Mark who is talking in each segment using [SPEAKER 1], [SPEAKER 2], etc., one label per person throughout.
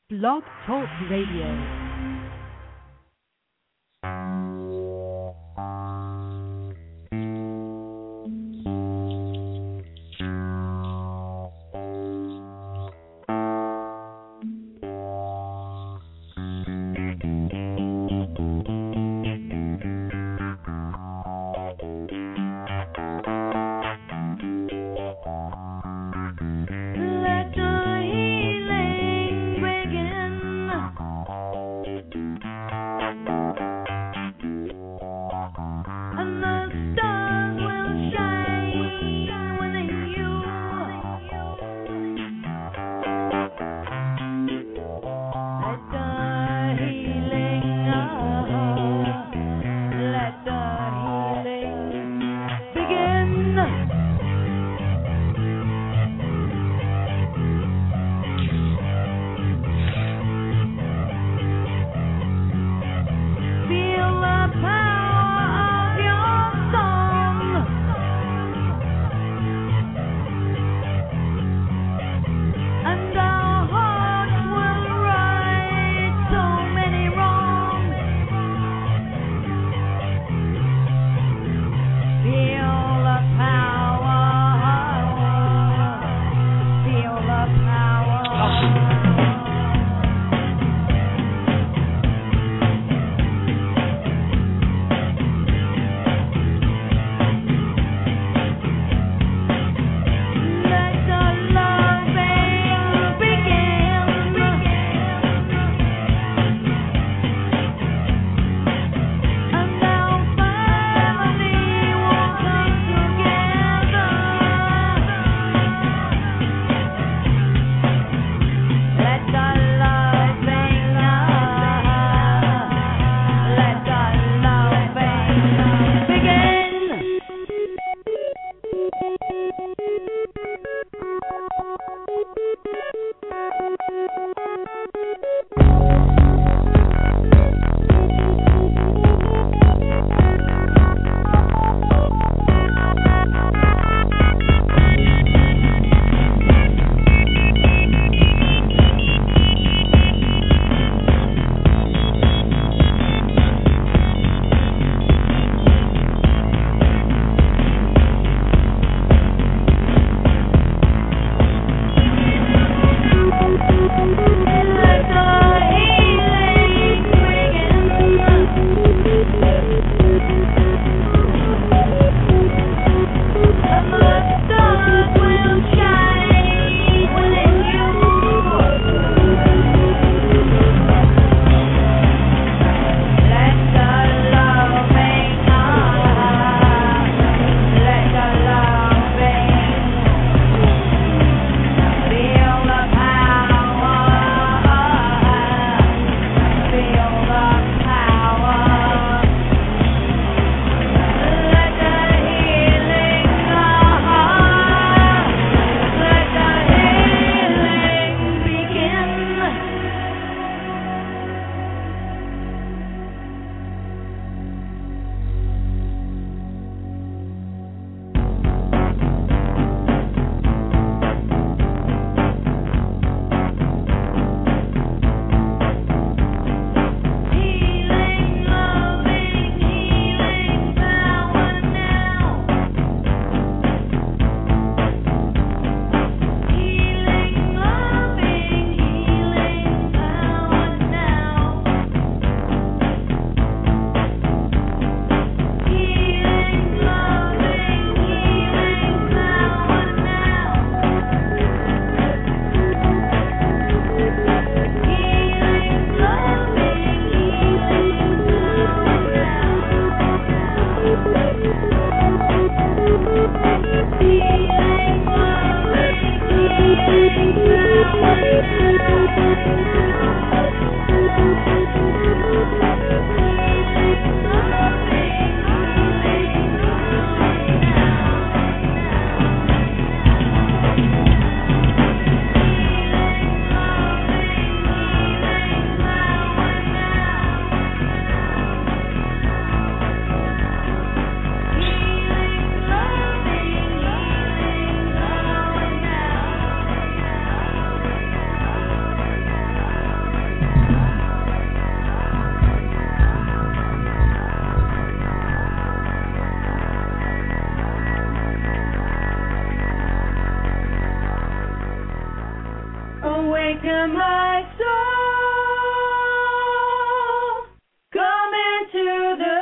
[SPEAKER 1] Blog Talk Radio.
[SPEAKER 2] Awaken my soul, come into the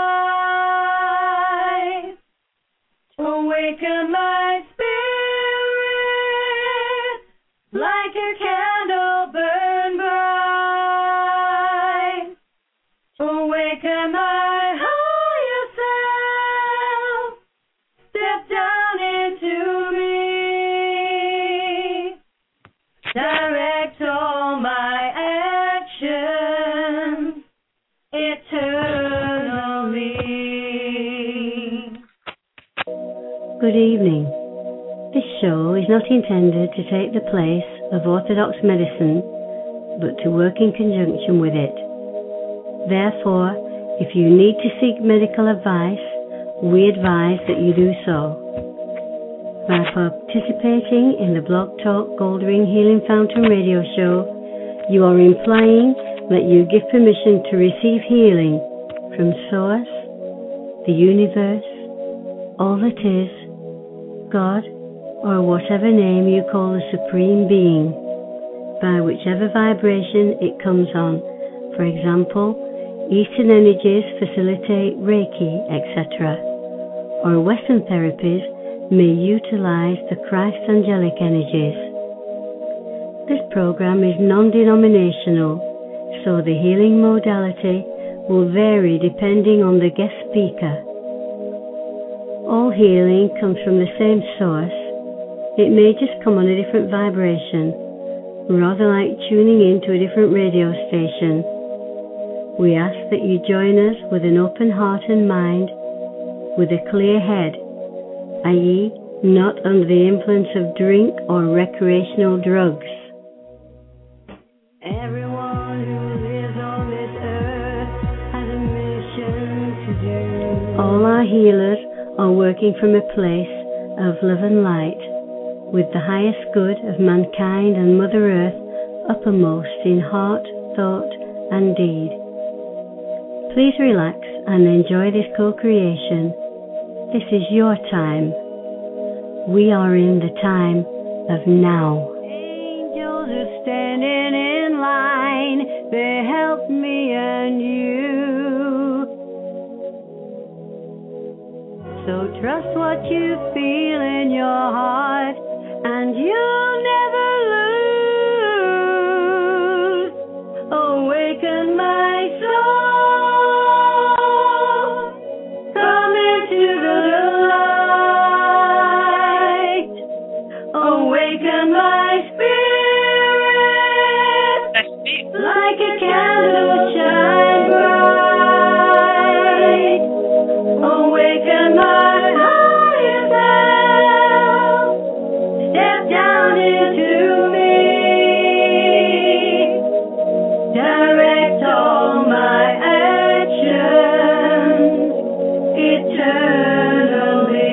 [SPEAKER 2] light. Awaken my spirit, like a candle burn bright. Awaken my higher self, step down into me. Direct all my actions eternally.
[SPEAKER 3] Good evening. This show is not intended to take the place of orthodox medicine, but to work in conjunction with it. Therefore, if you need to seek medical advice, we advise that you do so. By participating in the Blog Talk Gold Ring Healing Fountain radio show, you are implying that you give permission to receive healing from Source, the universe, all that is, God, or whatever name you call the Supreme Being, by whichever vibration it comes on. For example, Eastern energies facilitate Reiki, etc. Or Western therapies may utilize the Christ angelic energies. This program is non-denominational, so the healing modality will vary depending on the guest speaker. All healing comes from the same source. It may just come on a different vibration, rather like tuning into a different radio station. We ask that you join us with an open heart and mind, with a clear head, i.e., not under the influence of drink or recreational drugs. Everyone who lives on this earth has a mission to do. All our healers are working from a place of love and light, with the highest good of mankind and Mother Earth uppermost in heart, thought, and deed. Please relax and enjoy this co-creation. This is your time. We are in the time of now. Angels are standing in line. They help me and you. So trust what you feel in your heart, and you'll never lose. Awaken my soul. Awaken my spirit, like a candle shine bright. Awaken my higher self, step down into me. Direct all my actions eternally.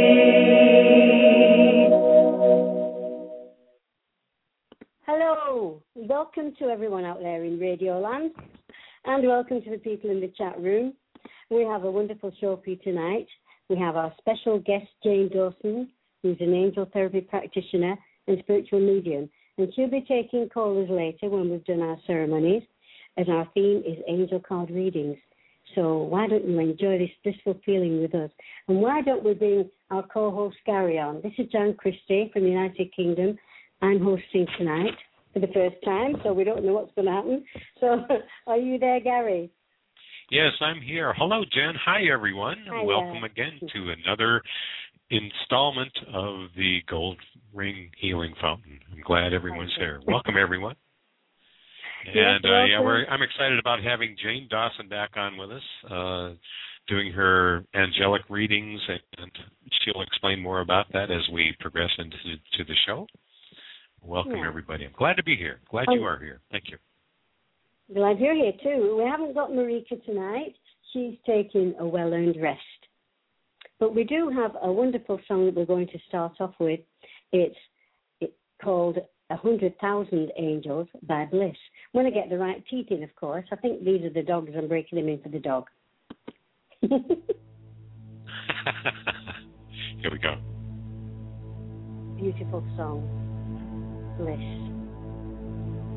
[SPEAKER 3] Hello, welcome to everyone out there in Radio Land, and welcome to the people in the chat room. We have a wonderful show for you tonight. We have our special guest, Jane Dawson, who's an angel therapy practitioner and spiritual medium, and she'll be taking callers later when we've done our ceremonies, as our theme is angel card readings. So why don't you enjoy this blissful feeling with us? And why don't we bring our co-host Gary on? This is Jan Christie from the United Kingdom. I'm hosting tonight for the first time, so we don't know what's going to happen. So are you there, Gary?
[SPEAKER 4] Yes, I'm here. Hello, Jen. Hi, everyone.
[SPEAKER 3] Hi,
[SPEAKER 4] welcome again to another installment of the Gold Ring Healing Fountain. I'm glad everyone's here. Welcome, everyone. And I'm excited about having Jane Dawson back on with us, doing her angelic readings, and she'll explain more about that as we progress into the show. Welcome, everybody. I'm glad to be here. Glad you are here. Thank you.
[SPEAKER 3] Glad you're here, too. We haven't got Marika tonight. She's taking a well-earned rest. But we do have a wonderful song that we're going to start off with. It's called 100,000 Angels by Bliss. When I get the right teeth in, of course. I think these are the dogs. I'm breaking them in for the dog.
[SPEAKER 4] Here we go.
[SPEAKER 3] Beautiful song. Bliss.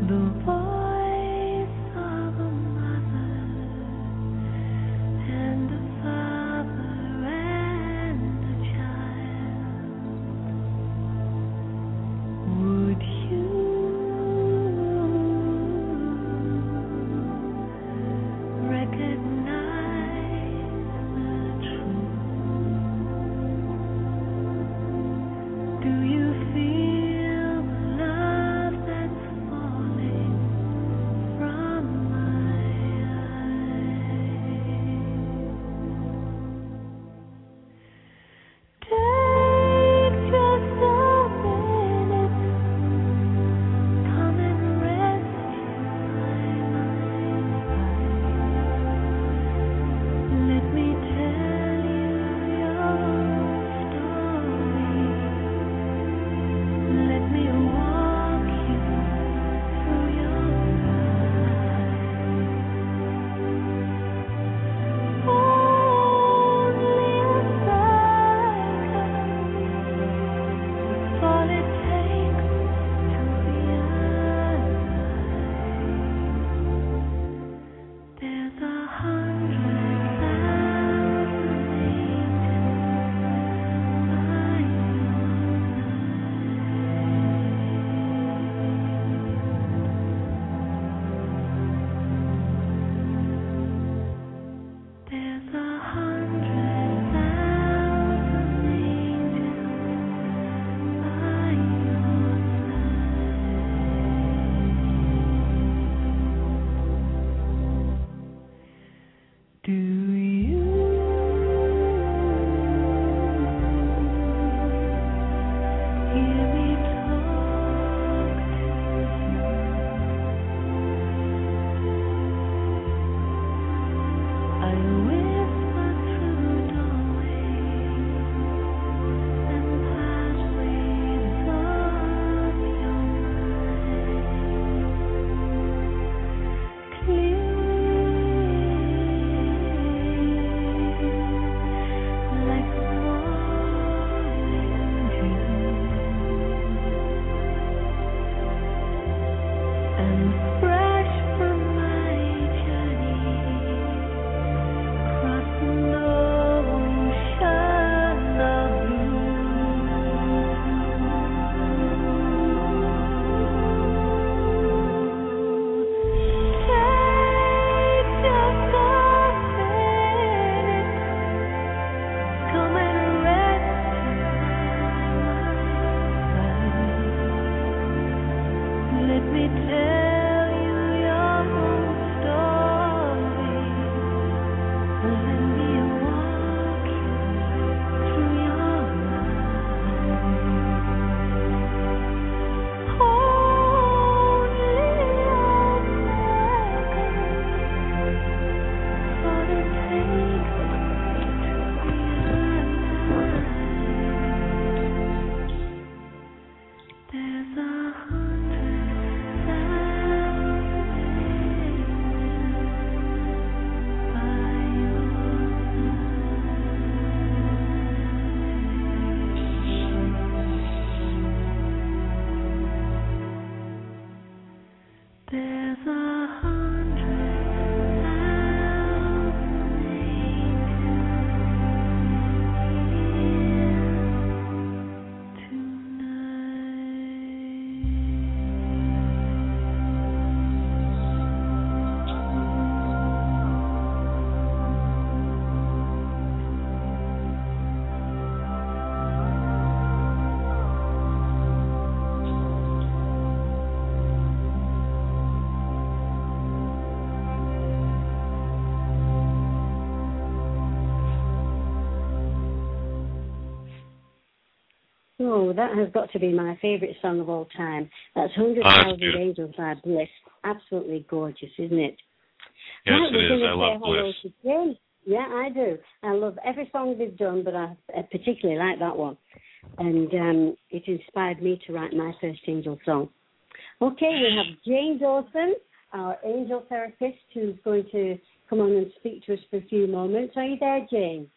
[SPEAKER 3] Oh, that has got to be my favourite song of all time. That's 100,000 Angels by Bliss. Absolutely gorgeous, isn't it?
[SPEAKER 4] Yes, it is. I love Bliss.
[SPEAKER 3] Yeah, I do. I love every song they've done, but I particularly like that one. And it inspired me to write my first angel song. Okay, we have Jane Dawson, our angel therapist, who's going to come on and speak to us for a few moments. Are you there, Jane?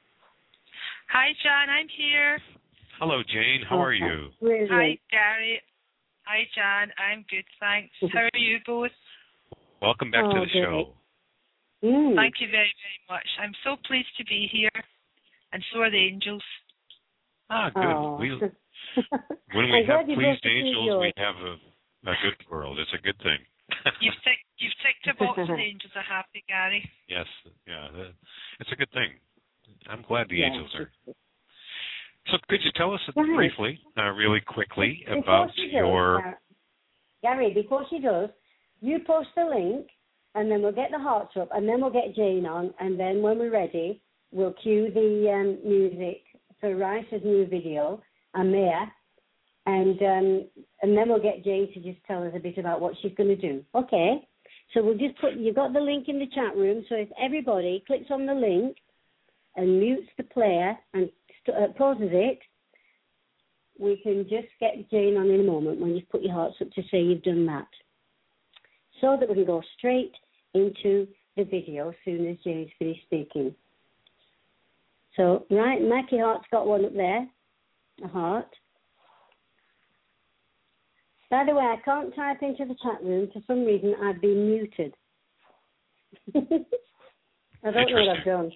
[SPEAKER 5] Hi, John. I'm here.
[SPEAKER 4] Hello, Jane. How are you?
[SPEAKER 3] Brilliant.
[SPEAKER 5] Hi, Gary. Hi, Jan. I'm good, thanks. How are you both?
[SPEAKER 4] Welcome back to the show.
[SPEAKER 5] Thank you very, very much. I'm so pleased to be here, and so are the angels.
[SPEAKER 4] Good. When we have pleased angels, we have a good world. It's a good thing.
[SPEAKER 5] You've ticked a box, and the angels are happy, Gary.
[SPEAKER 4] Yes, it's a good thing. I'm glad the angels are. So could you tell us briefly, really quickly, about your...
[SPEAKER 3] Gary, before she does, you post the link, and then we'll get the hearts up, and then we'll get Jane on, and then when we're ready, we'll cue the music for Rice's new video, Amir, and then we'll get Jane to just tell us a bit about what she's going to do. Okay? So we'll just you've got the link in the chat room, so if everybody clicks on the link and mutes the player and pauses it, we can just get Jane on in a moment when you've put your hearts up to say you've done that. So that we can go straight into the video as soon as Jane's finished speaking. So, right, Mackie Hart's got one up there, a heart. By the way, I can't type into the chat room. For some reason, I've been muted. I don't know what I've done.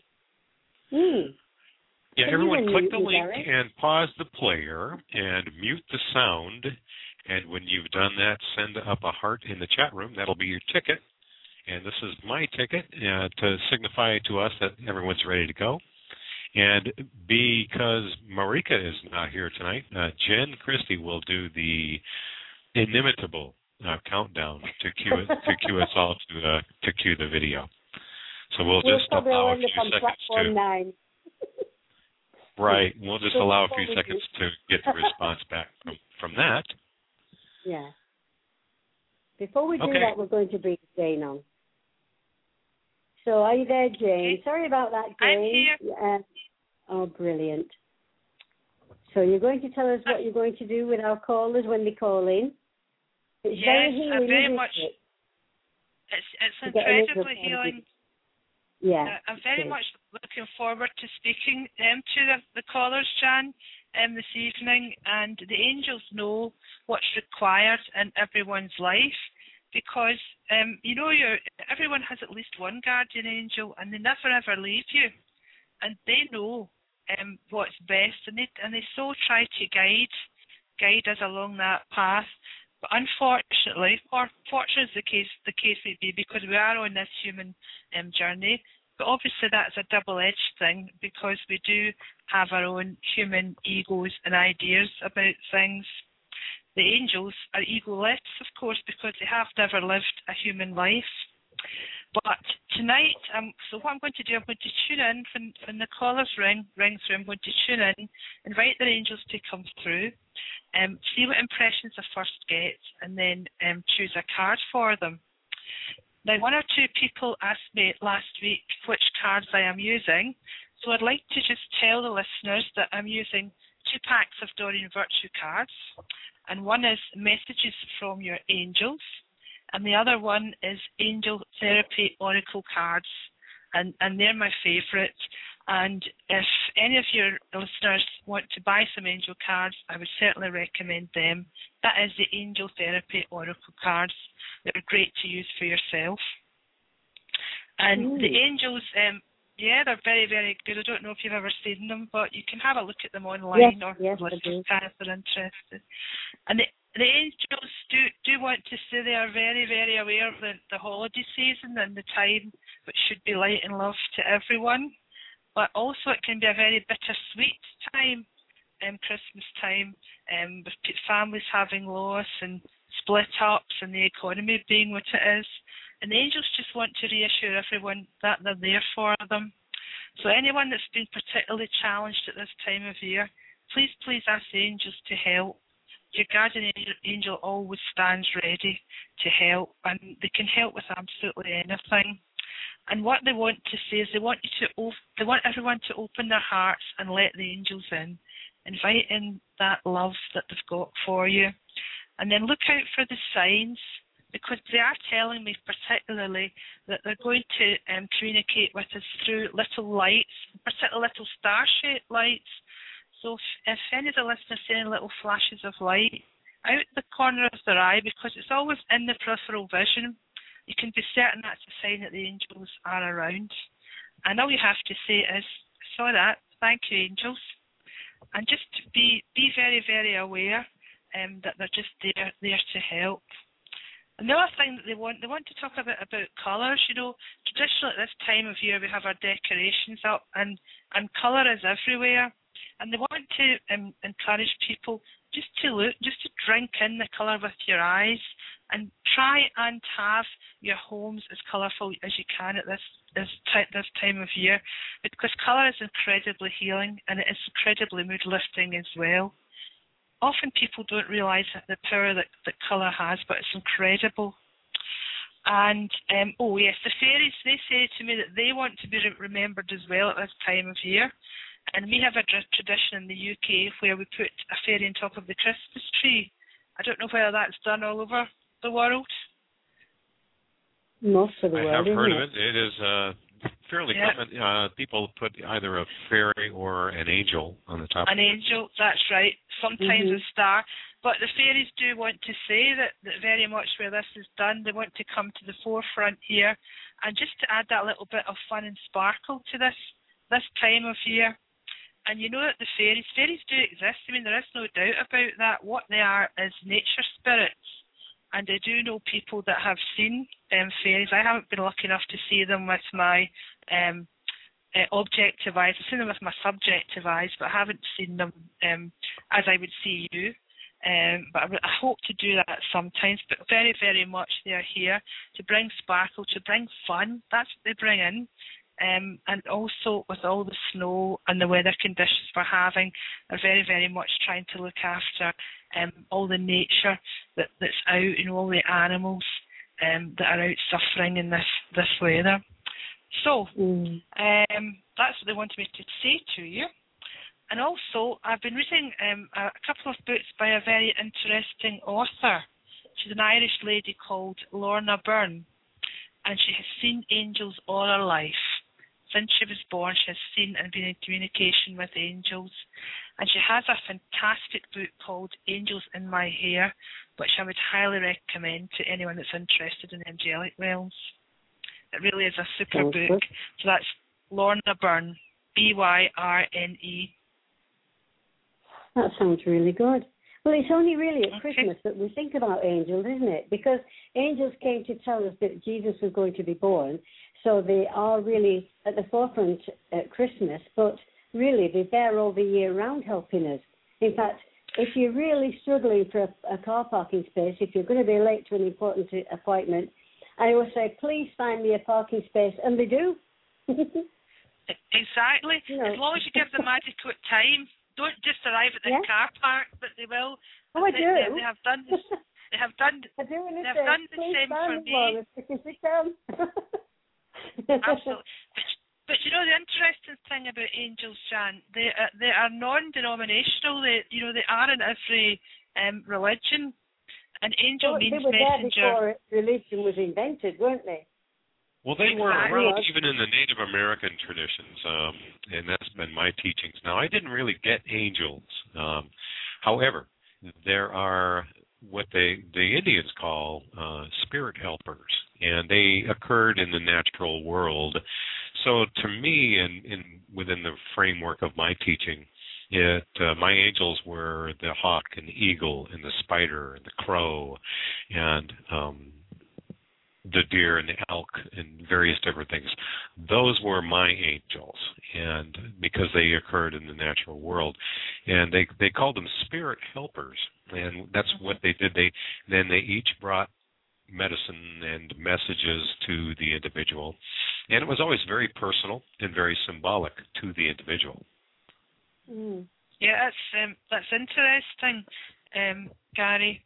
[SPEAKER 4] Yeah, everyone click the link and pause the player and mute the sound. And when you've done that, send up a heart in the chat room. That'll be your ticket. And this is my ticket to signify to us that everyone's ready to go. And because Marika is not here tonight, Jen Christie will do the inimitable countdown to cue us all to cue the video. So we'll just allow a few seconds to. Right, we'll just allow a few seconds to get the response back from that.
[SPEAKER 3] Yeah. Before we do that, we're going to bring Jane on. So are you there, Jane? Sorry about that, Jane.
[SPEAKER 5] I'm here.
[SPEAKER 3] Oh, brilliant. So you're going to tell us what you're going to do with our callers when they call in? It's very healing,
[SPEAKER 5] very much. It's incredibly healing.
[SPEAKER 3] Yeah.
[SPEAKER 5] I'm very much looking forward to speaking to the callers, Jan, this evening. And the angels know what's required in everyone's life because, everyone has at least one guardian angel and they never ever leave you. And they know what's best and they so try to guide us along that path. But unfortunately, or fortunately the case may be, because we are on this human journey, but obviously that's a double-edged thing because we do have our own human egos and ideas about things. The angels are egoless, of course, because they have never lived a human life. But tonight, so what I'm going to do, I'm going to tune in when the callers ring through. I'm going to tune in, invite their angels to come through, see what impressions I first get, and then choose a card for them. Now, one or two people asked me last week which cards I am using, so I'd like to just tell the listeners that I'm using 2 packs of Doreen Virtue cards, and one is Messages from Your Angels, and the other one is Angel Therapy Oracle cards, and they're my favourite. And if any of your listeners want to buy some angel cards, I would certainly recommend them. That is the Angel Therapy Oracle cards. They're great to use for yourself. And the angels, they're very, very good. I don't know if you've ever seen them, but you can have a look at them online or listen if they're interested. And the angels do want to say they are very, very aware of the holiday season and the time which should be light and love to everyone. But also it can be a very bittersweet time, Christmas time, with families having loss and split-ups and the economy being what it is. And the angels just want to reassure everyone that they're there for them. So anyone that's been particularly challenged at this time of year, please ask the angels to help. Your guardian angel always stands ready to help, and they can help with absolutely anything. And what they want to say is they want everyone to open their hearts and let the angels in, invite in that love that they've got for you. And then look out for the signs, because they are telling me particularly that they're going to communicate with us through little lights, particularly little star-shaped lights. So if any of the listeners see any little flashes of light, out the corner of their eye because it's always in the peripheral vision. You can be certain that's a sign that the angels are around. And all you have to say is, I saw that, thank you, angels. And just to be very, very aware that they're just there to help. Another thing that they want to talk about colours. You know, traditionally at this time of year we have our decorations up and colour is everywhere. And they want to encourage people just to look, just to drink in the colour with your eyes and try and have your homes as colourful as you can at this time of year, because colour is incredibly healing and it is incredibly mood lifting as well. Often people don't realise the power that colour has, but it's incredible. And, oh yes, the fairies, they say to me that they want to be remembered as well at this time of year. And we have a tradition in the UK where we put a fairy on top of the Christmas tree. I don't know whether that's done all over the world.
[SPEAKER 3] Most of the world.
[SPEAKER 4] I have heard of it. It is fairly common. People put either a fairy or an angel on the top.
[SPEAKER 5] An angel, that's right. Sometimes a star. But the fairies do want to say that very much where this is done, they want to come to the forefront here. And just to add that little bit of fun and sparkle to this time of year. And you know that the fairies do exist. I mean, there is no doubt about that. What they are is nature spirits. And I do know people that have seen fairies. I haven't been lucky enough to see them with my objective eyes. I've seen them with my subjective eyes, but I haven't seen them as I would see you. But I hope to do that sometimes. But very, very much they are here to bring sparkle, to bring fun. That's what they bring in. And also with all the snow and the weather conditions we're having, they're very, very much trying to look after all the nature that's out, you know, all the animals that are out suffering in this weather. So that's what they wanted me to say to you. And also, I've been reading a couple of books by a very interesting author. She's an Irish lady called Lorna Byrne, and she has seen angels all her life. Since she was born, she has seen and been in communication with angels. And she has a fantastic book called Angels in My Hair, which I would highly recommend to anyone that's interested in the angelic realms. It really is a super book. So that's Lorna Byrne, Byrne.
[SPEAKER 3] That sounds really good. Well, it's only really at Christmas that we think about angels, isn't it? Because angels came to tell us that Jesus was going to be born. So they are really at the forefront at Christmas, but really they're there all the year round helping us. In fact, if you're really struggling for a car parking space, if you're going to be late to an important appointment, I always say, please find me a parking space, and they do.
[SPEAKER 5] Exactly. You know. As long as you give them adequate time, don't just arrive at the car park, but they will.
[SPEAKER 3] Oh, I do.
[SPEAKER 5] They have done this. They have done.
[SPEAKER 3] I do.
[SPEAKER 5] They have done the same for me. Absolutely. But you know the interesting thing about angels, Jan, they are non-denominational. They are in every religion. An angel means
[SPEAKER 3] messenger. They were
[SPEAKER 5] messenger.
[SPEAKER 3] there before religion was invented, weren't they?
[SPEAKER 4] Well, they were around even in the Native American traditions, and that's been my teachings. Now, I didn't really get angels. However, there are what the Indians call spirit helpers, and they occurred in the natural world. So to me, within the framework of my teaching, my angels were the hawk and the eagle and the spider and the crow and the deer and the elk and various different things. Those were my angels, and because they occurred in the natural world, and they called them spirit helpers, and that's what they did. They each brought medicine and messages to the individual, and it was always very personal and very symbolic to the individual.
[SPEAKER 5] Yeah, that's interesting, Gary.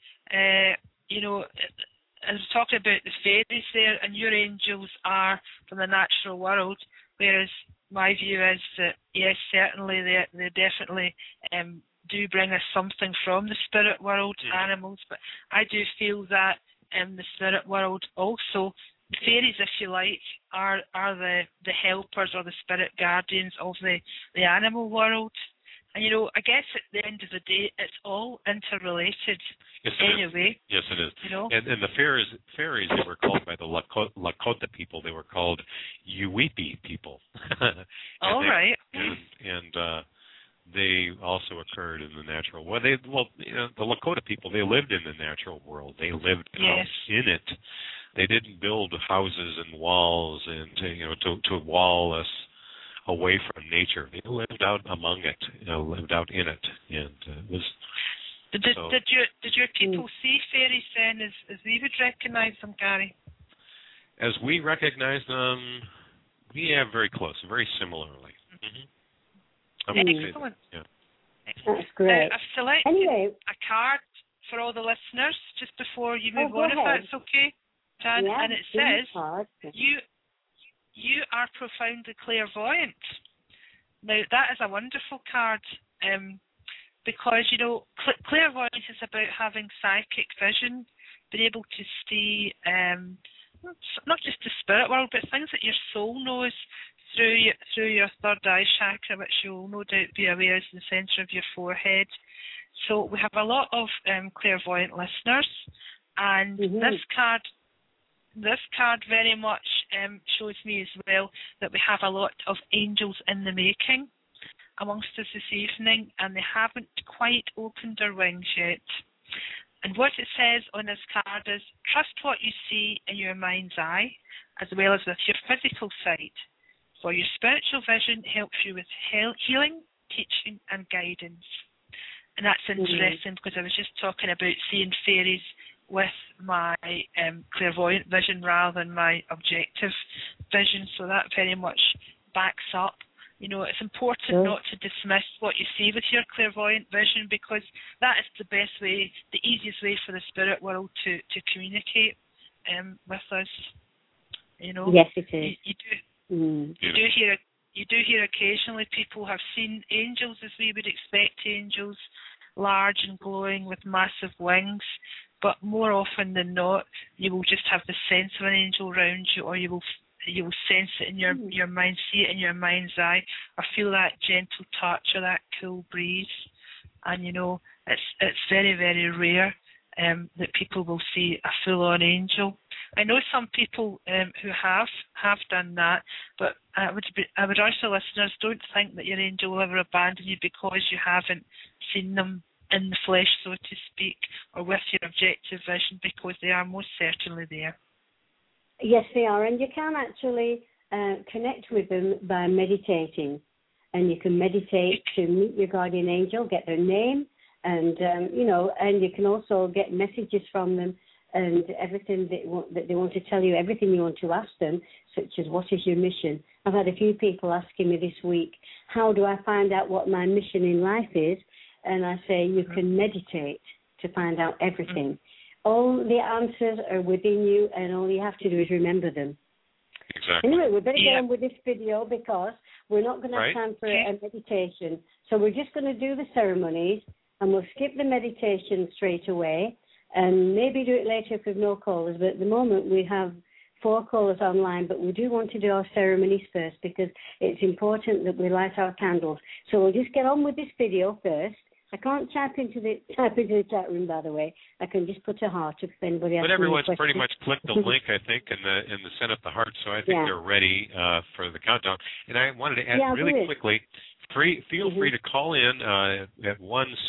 [SPEAKER 5] I was talking about the fairies there, and your angels are from the natural world, whereas my view is that, yes, certainly they definitely do bring us something from the spirit world, animals, but I do feel that in the spirit world also, the fairies, if you like, are the helpers or the spirit guardians of the animal world. And I guess at the end of the day, it's all interrelated.
[SPEAKER 4] Yes,
[SPEAKER 5] anyway.
[SPEAKER 4] Yes, it is.
[SPEAKER 5] And
[SPEAKER 4] the fairies, they were called by the Lakota people. They were called Yuwipi people.
[SPEAKER 5] Right.
[SPEAKER 4] And they also occurred in the natural. The Lakota people, they lived in the natural world. They lived out in it. They didn't build houses and walls and to wall us away from nature. They lived out among it, lived out in it, and it was.
[SPEAKER 5] Did your people see fairies then as we would recognise them, Gary?
[SPEAKER 4] As we recognize them, very close, very similarly. Mm-hmm.
[SPEAKER 5] Excellent.
[SPEAKER 4] Yeah.
[SPEAKER 3] That's great.
[SPEAKER 5] I've selected a card for all the listeners just before you move on, if that's okay, Jan.
[SPEAKER 3] Yeah,
[SPEAKER 5] and it says, you are profoundly clairvoyant. Now, that is a wonderful card because, clairvoyance is about having psychic vision, being able to see not just the spirit world, but things that your soul knows through your third eye chakra, which you'll no doubt be aware is in the centre of your forehead. So we have a lot of clairvoyant listeners, and this card very much shows me as well that we have a lot of angels in the making amongst us this evening, and they haven't quite opened their wings yet. And what it says on this card is, trust what you see in your mind's eye, as well as with your physical sight, for your spiritual vision helps you with healing, teaching, and guidance. And that's interesting because I was just talking about seeing fairies with my clairvoyant vision rather than my objective vision, so that very much backs up. It's important not to dismiss what you see with your clairvoyant vision, because that is the best way, the easiest way for the spirit world to communicate with us.
[SPEAKER 3] Yes, it is.
[SPEAKER 5] You do hear occasionally people have seen angels as we would expect angels, large and glowing with massive wings, but more often than not, you will just have the sense of an angel around you, or you will sense it in your mind, see it in your mind's eye, or feel that gentle touch or that cool breeze. And it's very, very rare that people will see a full-on angel. I know some people who have done that, but I would urge the listeners, don't think that your angel will ever abandon you because you haven't seen them in the flesh, so to speak, or with your objective vision, because they are most certainly there.
[SPEAKER 3] Yes, they are, and you can actually connect with them by meditating, and you can meditate to meet your guardian angel, get their name, and and you can also get messages from them and everything that they want to tell you, everything you want to ask them, such as what is your mission. I've had a few people asking me this week, how do I find out what my mission in life is? And I say you can meditate to find out everything. All the answers are within you, and all you have to do is remember them.
[SPEAKER 4] Exactly.
[SPEAKER 3] Anyway, we better get on with this video because we're not going to have time for a meditation. So we're just going to do the ceremonies, and we'll skip the meditation straight away, and maybe do it later if we have no callers. But at the moment, we have 4 callers online, but we do want to do our ceremonies first because it's important that we light our candles. So we'll just get on with this video first. I can't type into the chat room, by the way. I can just put a heart if anybody asks.
[SPEAKER 4] But everyone's pretty much clicked the link, I think, and the send up the heart. So I think they're ready for the countdown. And I wanted to add really quickly. Feel free to call in at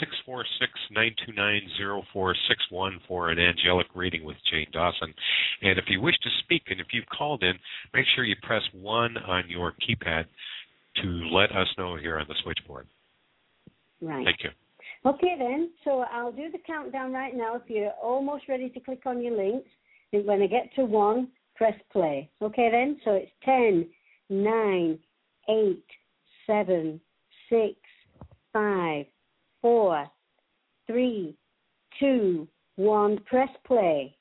[SPEAKER 4] 1-646-929-0461 for an angelic reading with Jane Dawson. And if you wish to speak, and if you've called in, make sure you press 1 on your keypad to let us know here on the switchboard.
[SPEAKER 3] Right.
[SPEAKER 4] Thank you.
[SPEAKER 3] Okay, then. So I'll do the countdown right now. If you're almost ready to click on your links, and when I get to 1, press play. Okay, then. So it's 10, 9, 8, 7, 6, 5, 4, 3, 2, 1. Press play.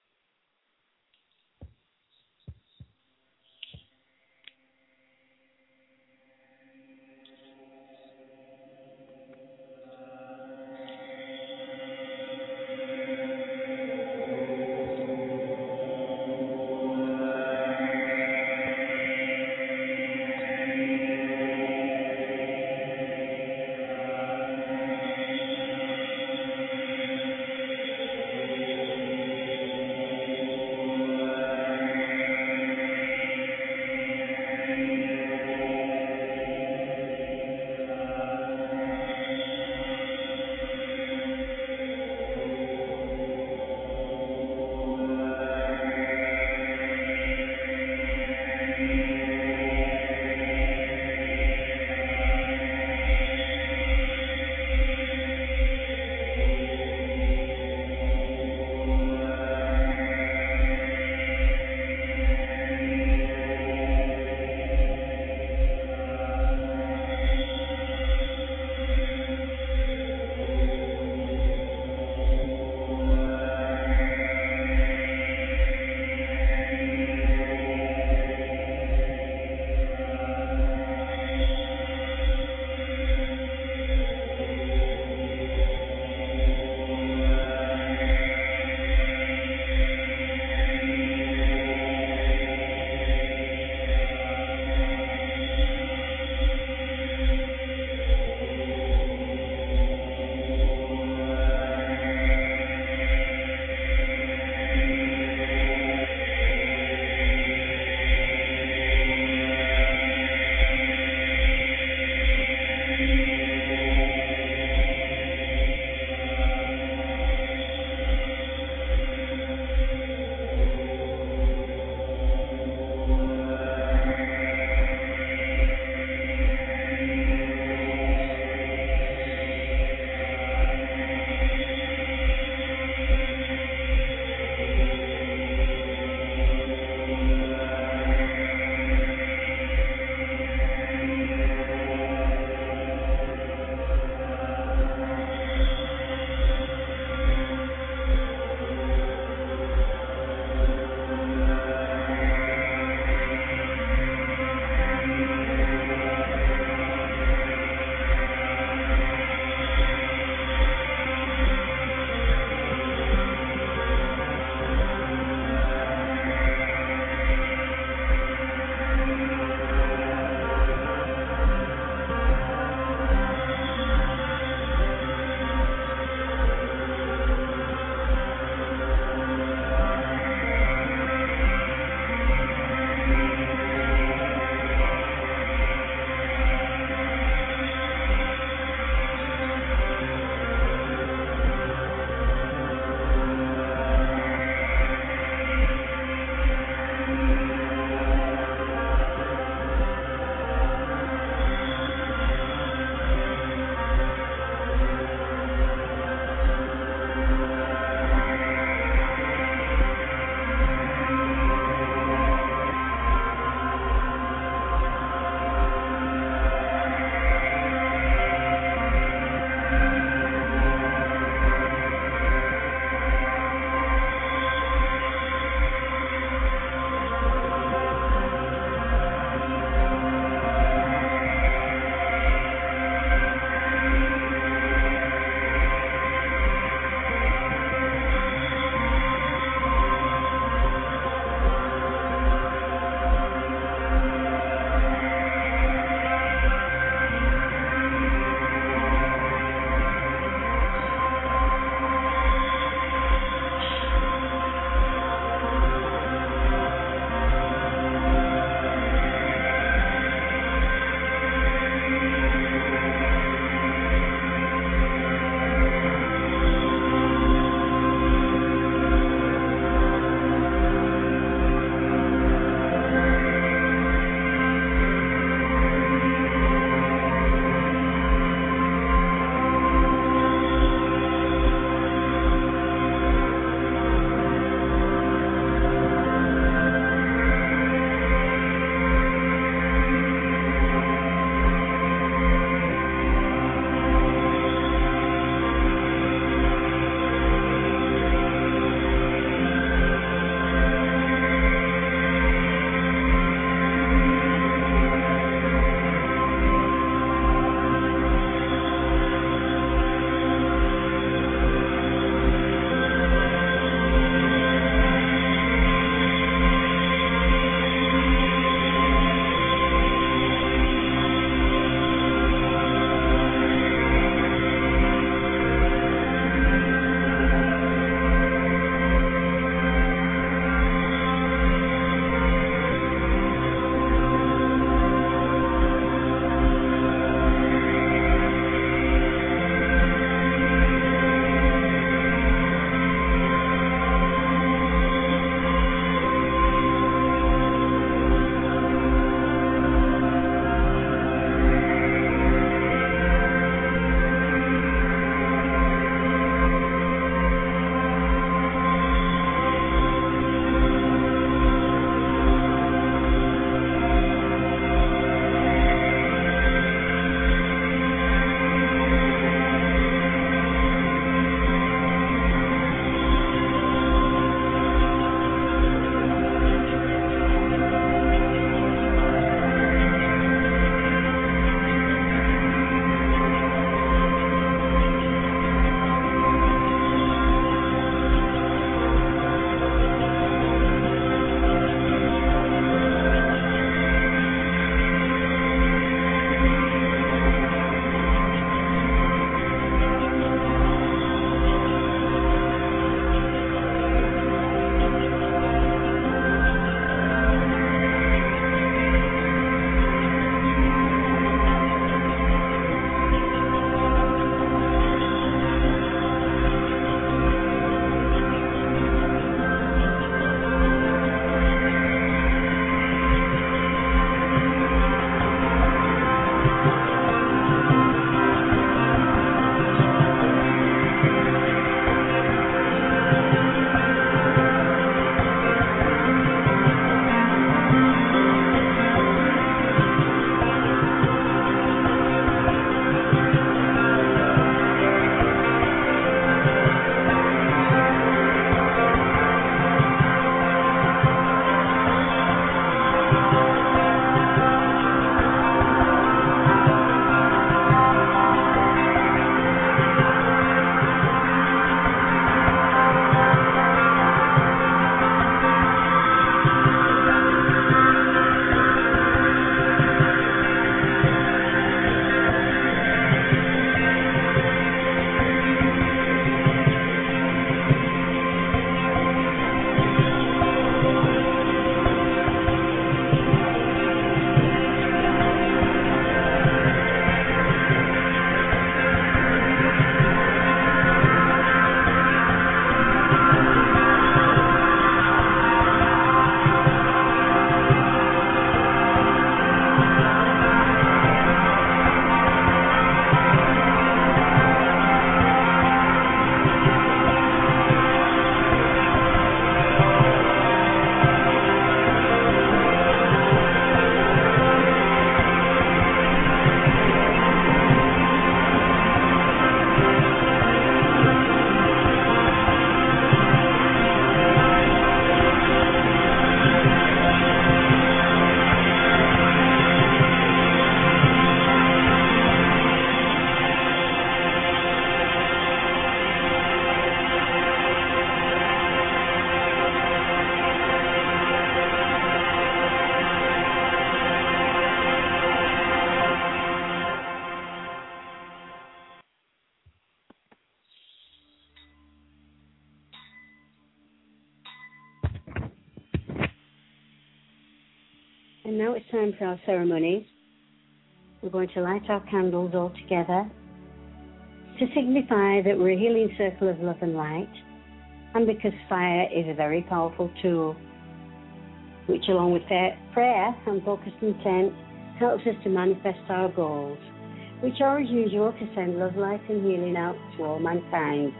[SPEAKER 3] now it's time for our ceremony. We're going to light our candles all together to signify that we're a healing circle of love and light, and because fire is a very powerful tool, which along with prayer and focused intent helps us to manifest our goals, which are as usual to send love, light and healing out to all mankind.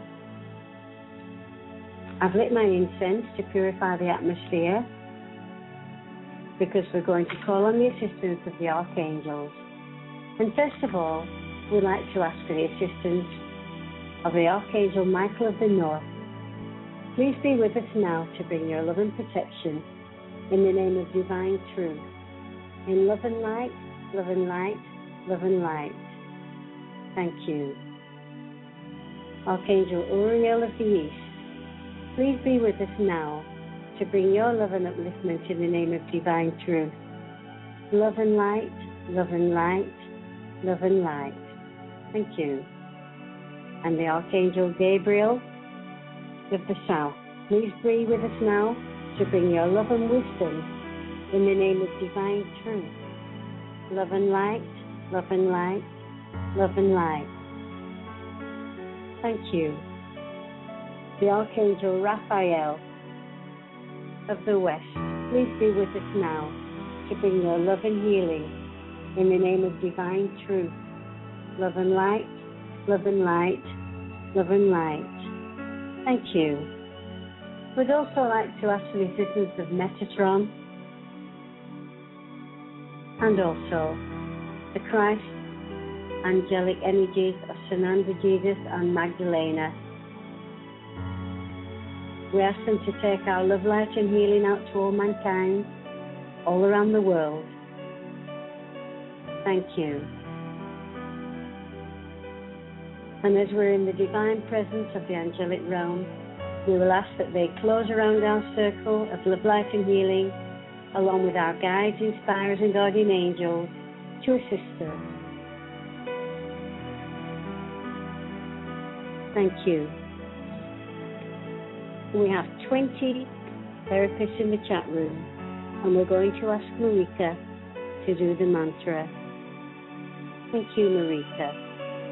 [SPEAKER 3] I've lit my incense to purify the atmosphere because we're going to call on the assistance of the archangels. And first of all, we'd like to ask for the assistance of the Archangel Michael of the North. Please be with us now to bring your love and protection in the name of divine truth. In love and light, love and light, love and light. Thank you. Archangel Uriel of the East, please be with us now to bring your love and upliftment in the name of divine truth. Love and light, love and light, love and light. Thank you. And the Archangel Gabriel of the South, please be with us now to bring your love and wisdom in the name of divine truth. Love and light, love and light, love and light. Thank you. The Archangel Raphael of the West, please be with us now to bring your love and healing in the name of divine truth. Love and light, love and light, love and light. Thank you. We'd also like to ask for the assistance of Metatron and also the Christ angelic energies of Sananda Jesus and Magdalena. We ask them to take our love, light and healing out to all mankind, all around the world. Thank you. And as we're in the divine presence of the angelic realm, we will ask that they close around our circle of love, light and healing, along with our guides, inspirers and guardian angels, to assist us. Thank you. We have 20 therapists in the chat room, and we're going to ask Marika to do the mantra. Thank you, Marika.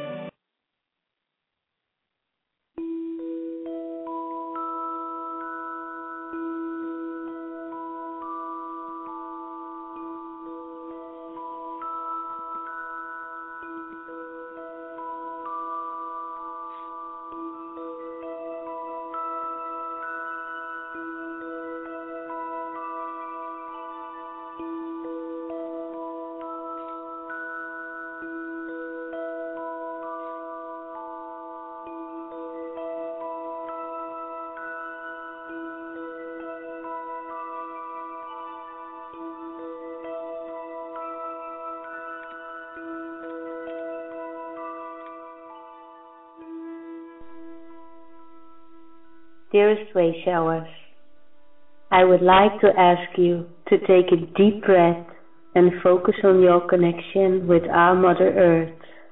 [SPEAKER 6] Dearest Wayshowers, I would like to ask you to take a deep breath and focus on your connection with our Mother Earth.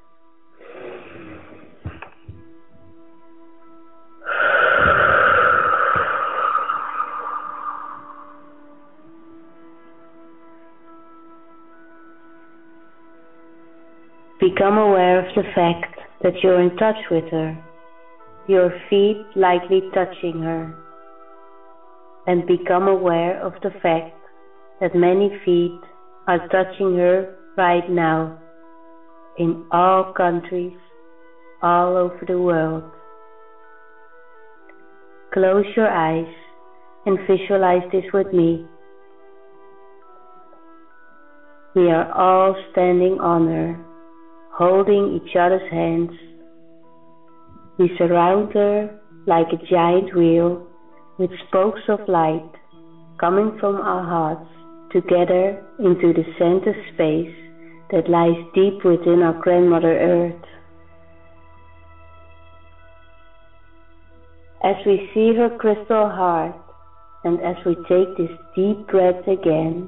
[SPEAKER 6] Become aware of the fact that you're in touch with her, your feet lightly touching her, and become aware of the fact that many feet are touching her right now in all countries, all over the world. Close your eyes and visualize this with me. We are all standing on her, holding each other's hands. We surround her like a giant wheel with spokes of light coming from our hearts together into the center space that lies deep within our Grandmother Earth. As we see her crystal heart and as we take this deep breath again,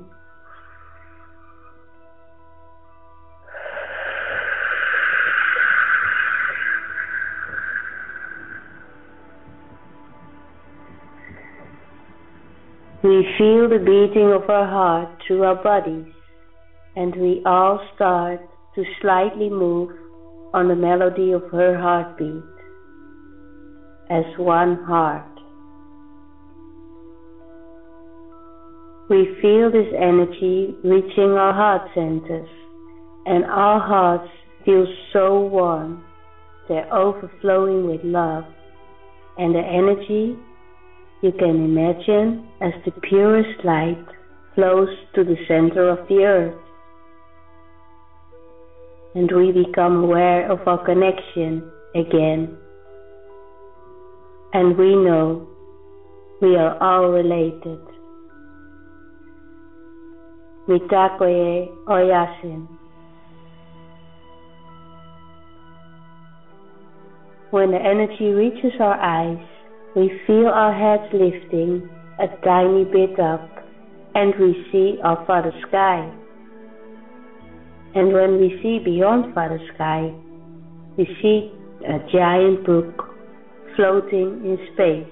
[SPEAKER 6] we feel the beating of our heart through our bodies, and we all start to slightly move on the melody of her heartbeat as one heart. We feel this energy reaching our heart centers, and our hearts feel so warm. They're overflowing with love, and the energy you can imagine as the purest light flows to the center of the earth. And we become aware of our connection again. And we know we are all related. Mitakoye Oyasin. When the energy reaches our eyes, we feel our heads lifting a tiny bit up, and we see our Father Sky. And when we see beyond Father Sky, we see a giant book floating in space.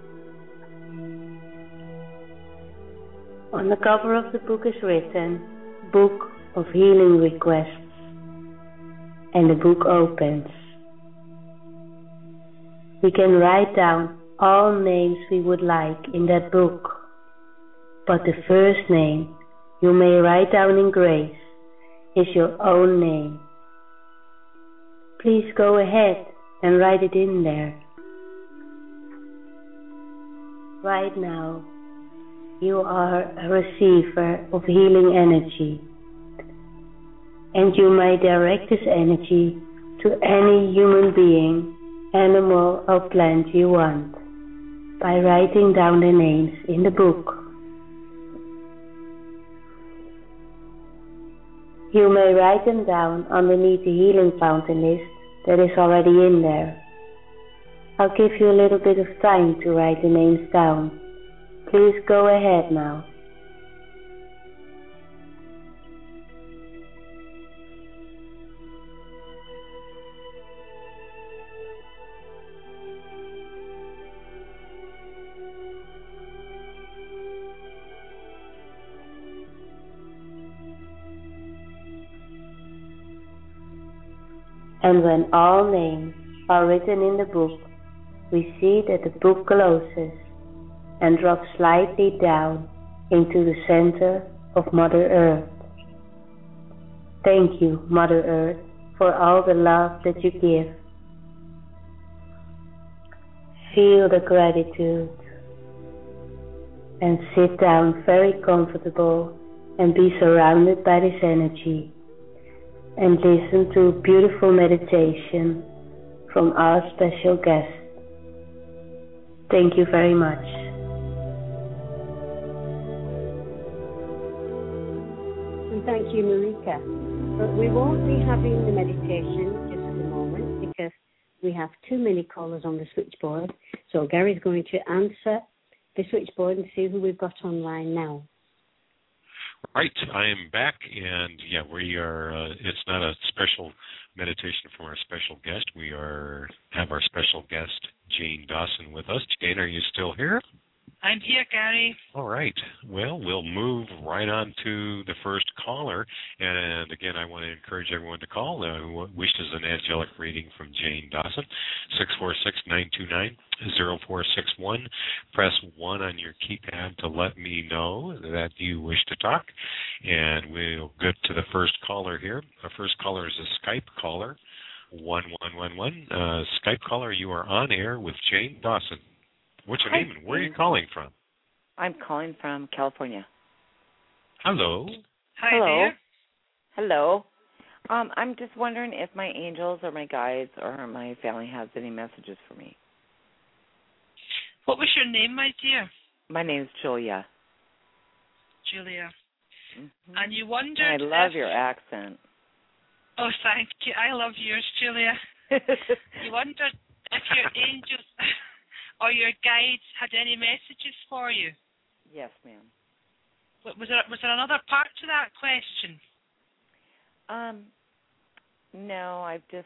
[SPEAKER 6] On the cover of the book is written, Book of Healing Requests, and the book opens. We can write down all names we would like in that book, but the first name you may write down in grace is your own name. Please go ahead and write it in there. Right now, you are a receiver of healing energy, and you may direct this energy to any human being, animal or plant you want by writing down the names in the book. You may write them down underneath the healing fountain list that is already in there. I'll give you a little bit of time to write the names down. Please go ahead now. And when all names are written in the book, we see that the book closes and drops slightly down into the center of Mother Earth. Thank you, Mother Earth, for all the love that you give. Feel the gratitude and sit down very comfortable and be surrounded by this energy, and listen to a beautiful meditation from our special guest. Thank you very much.
[SPEAKER 3] And thank you, Marika. But we won't be having the meditation just at the moment because we have too many callers on the switchboard. So Gary's going to answer the switchboard and see who we've got online now.
[SPEAKER 4] Right, I am back, and yeah, we are. It's not a special meditation from our special guest. We have our special guest Jane Dawson with us. Jane, are you still here?
[SPEAKER 5] I'm here, Gary.
[SPEAKER 4] All right. Well, we'll move right on to the first caller. And again, I want to encourage everyone to call who wishes an angelic reading from Jane Dawson, 646-929-0461. Press 1 on your keypad to let me know that you wish to talk. And we'll get to the first caller here. Our first caller is a Skype caller, 1111. Skype caller, you are on air with Jane Dawson. What's your name and where are you calling from?
[SPEAKER 7] I'm calling from California.
[SPEAKER 4] Hello.
[SPEAKER 5] Hi
[SPEAKER 7] Hello.
[SPEAKER 5] there.
[SPEAKER 7] Hello. I'm just wondering if my angels or my guides or my family has any messages for me.
[SPEAKER 5] What was your name, my dear?
[SPEAKER 7] My name's Julia.
[SPEAKER 5] Julia.
[SPEAKER 7] Mm-hmm.
[SPEAKER 5] And you wondered
[SPEAKER 7] I love your accent.
[SPEAKER 5] Oh, thank you. I love yours, Julia. You wondered if your angels or your guides had any messages for you?
[SPEAKER 7] Yes, ma'am.
[SPEAKER 5] Was there another part to that question?
[SPEAKER 7] No,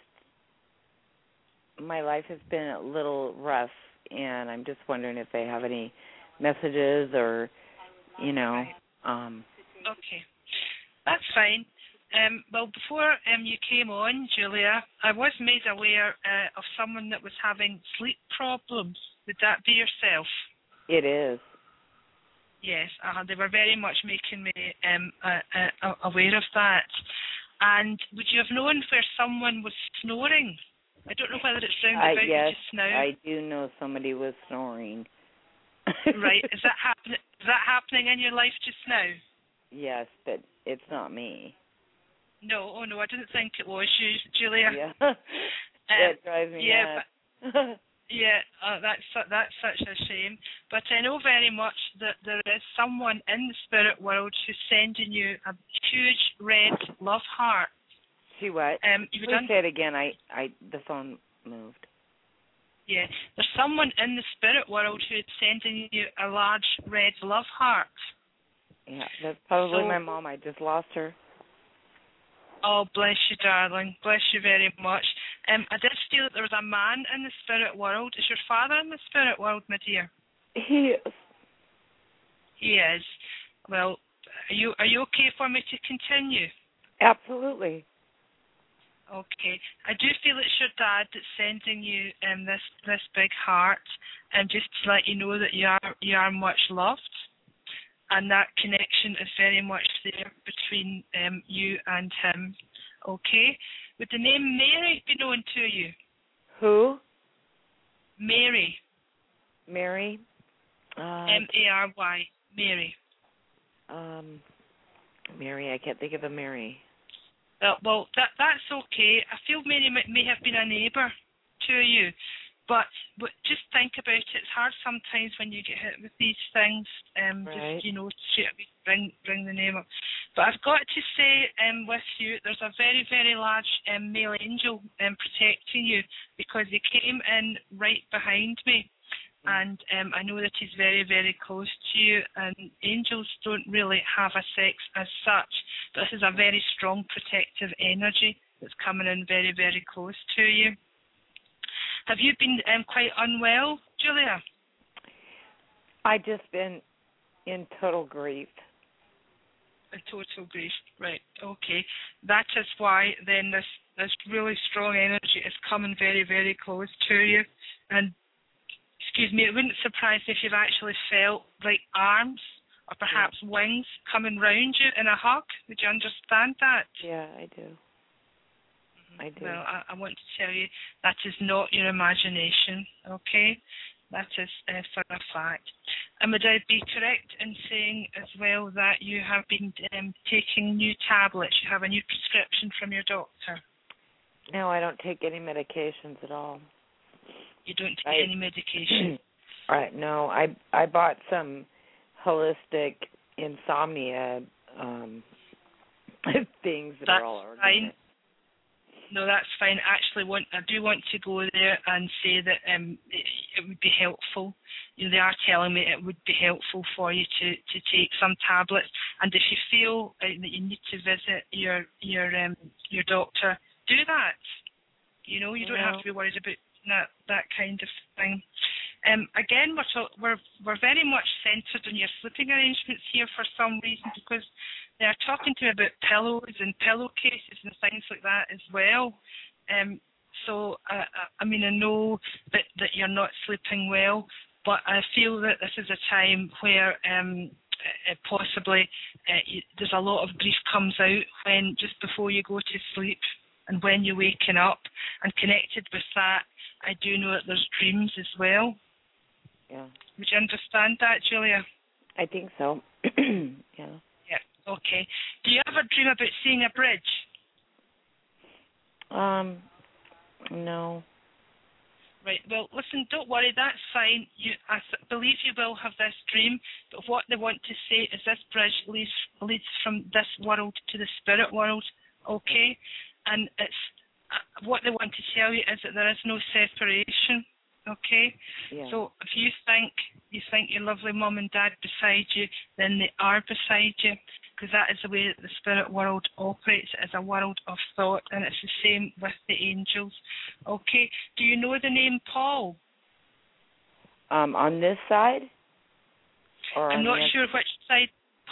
[SPEAKER 7] my life has been a little rough, and I'm just wondering if they have any messages or,
[SPEAKER 5] Right. Okay. That's fine. Well, before you came on, Julia, I was made aware of someone that was having sleep problems. Would that be yourself?
[SPEAKER 7] It is.
[SPEAKER 5] Yes, they were very much making me aware of that. And would you have known where someone was snoring? I don't know whether it's round about
[SPEAKER 7] yes,
[SPEAKER 5] you just now.
[SPEAKER 7] I do know somebody was snoring.
[SPEAKER 5] Right, is that happening in your life just now?
[SPEAKER 7] Yes, but it's not me.
[SPEAKER 5] No, oh no, I didn't think it was you, Julia.
[SPEAKER 7] Yeah, that drives me nuts.
[SPEAKER 5] But, that's such a shame. But I know very much that there is someone in the spirit world who's sending you a huge red love heart.
[SPEAKER 7] See what? Please say it again. The phone moved.
[SPEAKER 5] Yeah, there's someone in the spirit world who's sending you a large red love heart.
[SPEAKER 7] Yeah, that's probably my mom. I just lost her.
[SPEAKER 5] Oh, bless you, darling. Bless you very much. I did feel that there was a man in the spirit world. Is your father in the spirit world, my dear?
[SPEAKER 7] He is.
[SPEAKER 5] He is. Well, are you okay for me to continue?
[SPEAKER 7] Absolutely.
[SPEAKER 5] Okay. I do feel it's your dad that's sending you this big heart, and just to let you know that you are much loved. And that connection is very much there between you and him. Okay? Would the name Mary be known to you?
[SPEAKER 7] Who?
[SPEAKER 5] Mary.
[SPEAKER 7] Mary?
[SPEAKER 5] M-A-R-Y. Mary.
[SPEAKER 7] Mary, I can't think of a Mary.
[SPEAKER 5] Well, that's okay. I feel Mary may have been a neighbour to you. But just think about it. It's hard sometimes when you get hit with these things.
[SPEAKER 7] Right.
[SPEAKER 5] Just straight away bring the name up. But I've got to say, with you, there's a very, very large male angel protecting you, because he came in right behind me, and I know that he's very, very close to you. And angels don't really have a sex as such, but this is a very strong protective energy that's coming in very, very close to you. Have you been quite unwell, Julia?
[SPEAKER 7] I've just been in total grief.
[SPEAKER 5] In total grief, right, okay. That is why then this really strong energy is coming very, very close to you. And, excuse me, it wouldn't surprise me if you've actually felt like arms or perhaps wings coming round you in a hug. Would you understand that?
[SPEAKER 7] Yeah, I do. I do.
[SPEAKER 5] Well, I want to tell you that is not your imagination, okay? That is for a fact. And would I be correct in saying as well that you have been taking new tablets? You have a new prescription from your doctor?
[SPEAKER 7] No, I don't take any medications at all.
[SPEAKER 5] You don't take any medication?
[SPEAKER 7] All right, no. I bought some holistic insomnia things that are all organic.
[SPEAKER 5] Fine. No, that's fine. Actually, I do want to go there and say that it would be helpful. You know, they are telling me it would be helpful for you to take some tablets. And if you feel that you need to visit your doctor, do that. You know, you don't have to be worried about that kind of thing. Again, we're very much centred on your sleeping arrangements here for some reason, because they are talking to me about pillows and pillowcases and things like that as well. So, I mean, I know that you're not sleeping well, but I feel that this is a time where possibly there's a lot of grief comes out when just before you go to sleep and when you're waking up. And connected with that, I do know that there's dreams as well.
[SPEAKER 7] Yeah.
[SPEAKER 5] Would you understand that, Julia?
[SPEAKER 7] I think so. Yeah.
[SPEAKER 5] Yeah, okay. Do you ever dream about seeing a bridge?
[SPEAKER 7] No.
[SPEAKER 5] Right, well, listen, don't worry, that's fine. I believe you will have this dream, but what they want to say is this bridge leads from this world to the spirit world, okay? And it's what they want to tell you is that there is no separation, okay?
[SPEAKER 7] Yeah.
[SPEAKER 5] So if you think your lovely mum and dad beside you, then they are beside you, because that is the way that the spirit world operates. It is a world of thought, and it's the same with the angels. Okay, do you know the name Paul?
[SPEAKER 7] On this side? Or
[SPEAKER 5] I'm not sure which side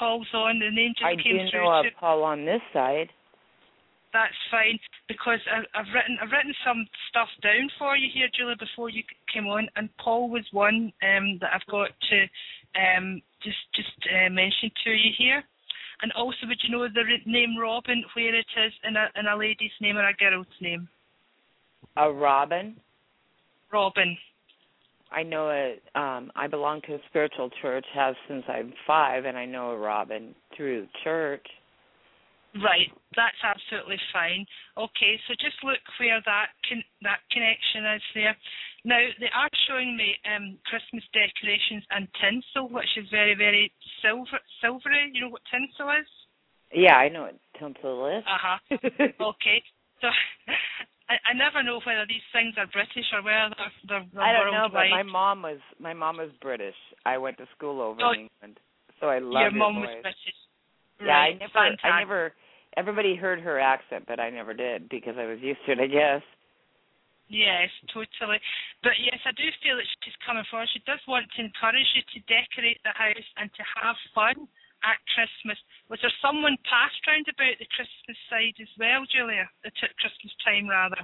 [SPEAKER 5] Paul's on, and the angel
[SPEAKER 7] I
[SPEAKER 5] came
[SPEAKER 7] do
[SPEAKER 5] through
[SPEAKER 7] know
[SPEAKER 5] to.
[SPEAKER 7] a Paul on this side.
[SPEAKER 5] That's fine, because I've written some stuff down for you here, Julia, before you came on, and Paul was one that I've got to just mention to you here. And also, would you know the name Robin, where it is in a lady's name or a girl's name?
[SPEAKER 7] A Robin?
[SPEAKER 5] Robin.
[SPEAKER 7] I know it. I belong to a spiritual church, have since I'm 5, and I know a Robin through church.
[SPEAKER 5] Right, that's absolutely fine. Okay, so just look where that connection is there. Now, they are showing me Christmas decorations and tinsel, which is very, very silvery. You know what tinsel is?
[SPEAKER 7] Yeah, I know what tinsel is.
[SPEAKER 5] Uh-huh. Okay, so I never know whether these things are British or whether they're
[SPEAKER 7] I don't know,
[SPEAKER 5] worldwide.
[SPEAKER 7] but my mom was British. I went to school over in England, so I love
[SPEAKER 5] your mom
[SPEAKER 7] voice.
[SPEAKER 5] was British.
[SPEAKER 7] Yeah,
[SPEAKER 5] right.
[SPEAKER 7] I never. Everybody heard her accent, but I never did because I was used to it, I guess.
[SPEAKER 5] Yes, totally. But yes, I do feel that she's coming forward. She does want to encourage you to decorate the house and to have fun at Christmas. Was there someone passed round about the Christmas side as well, Julia? At Christmas time, rather.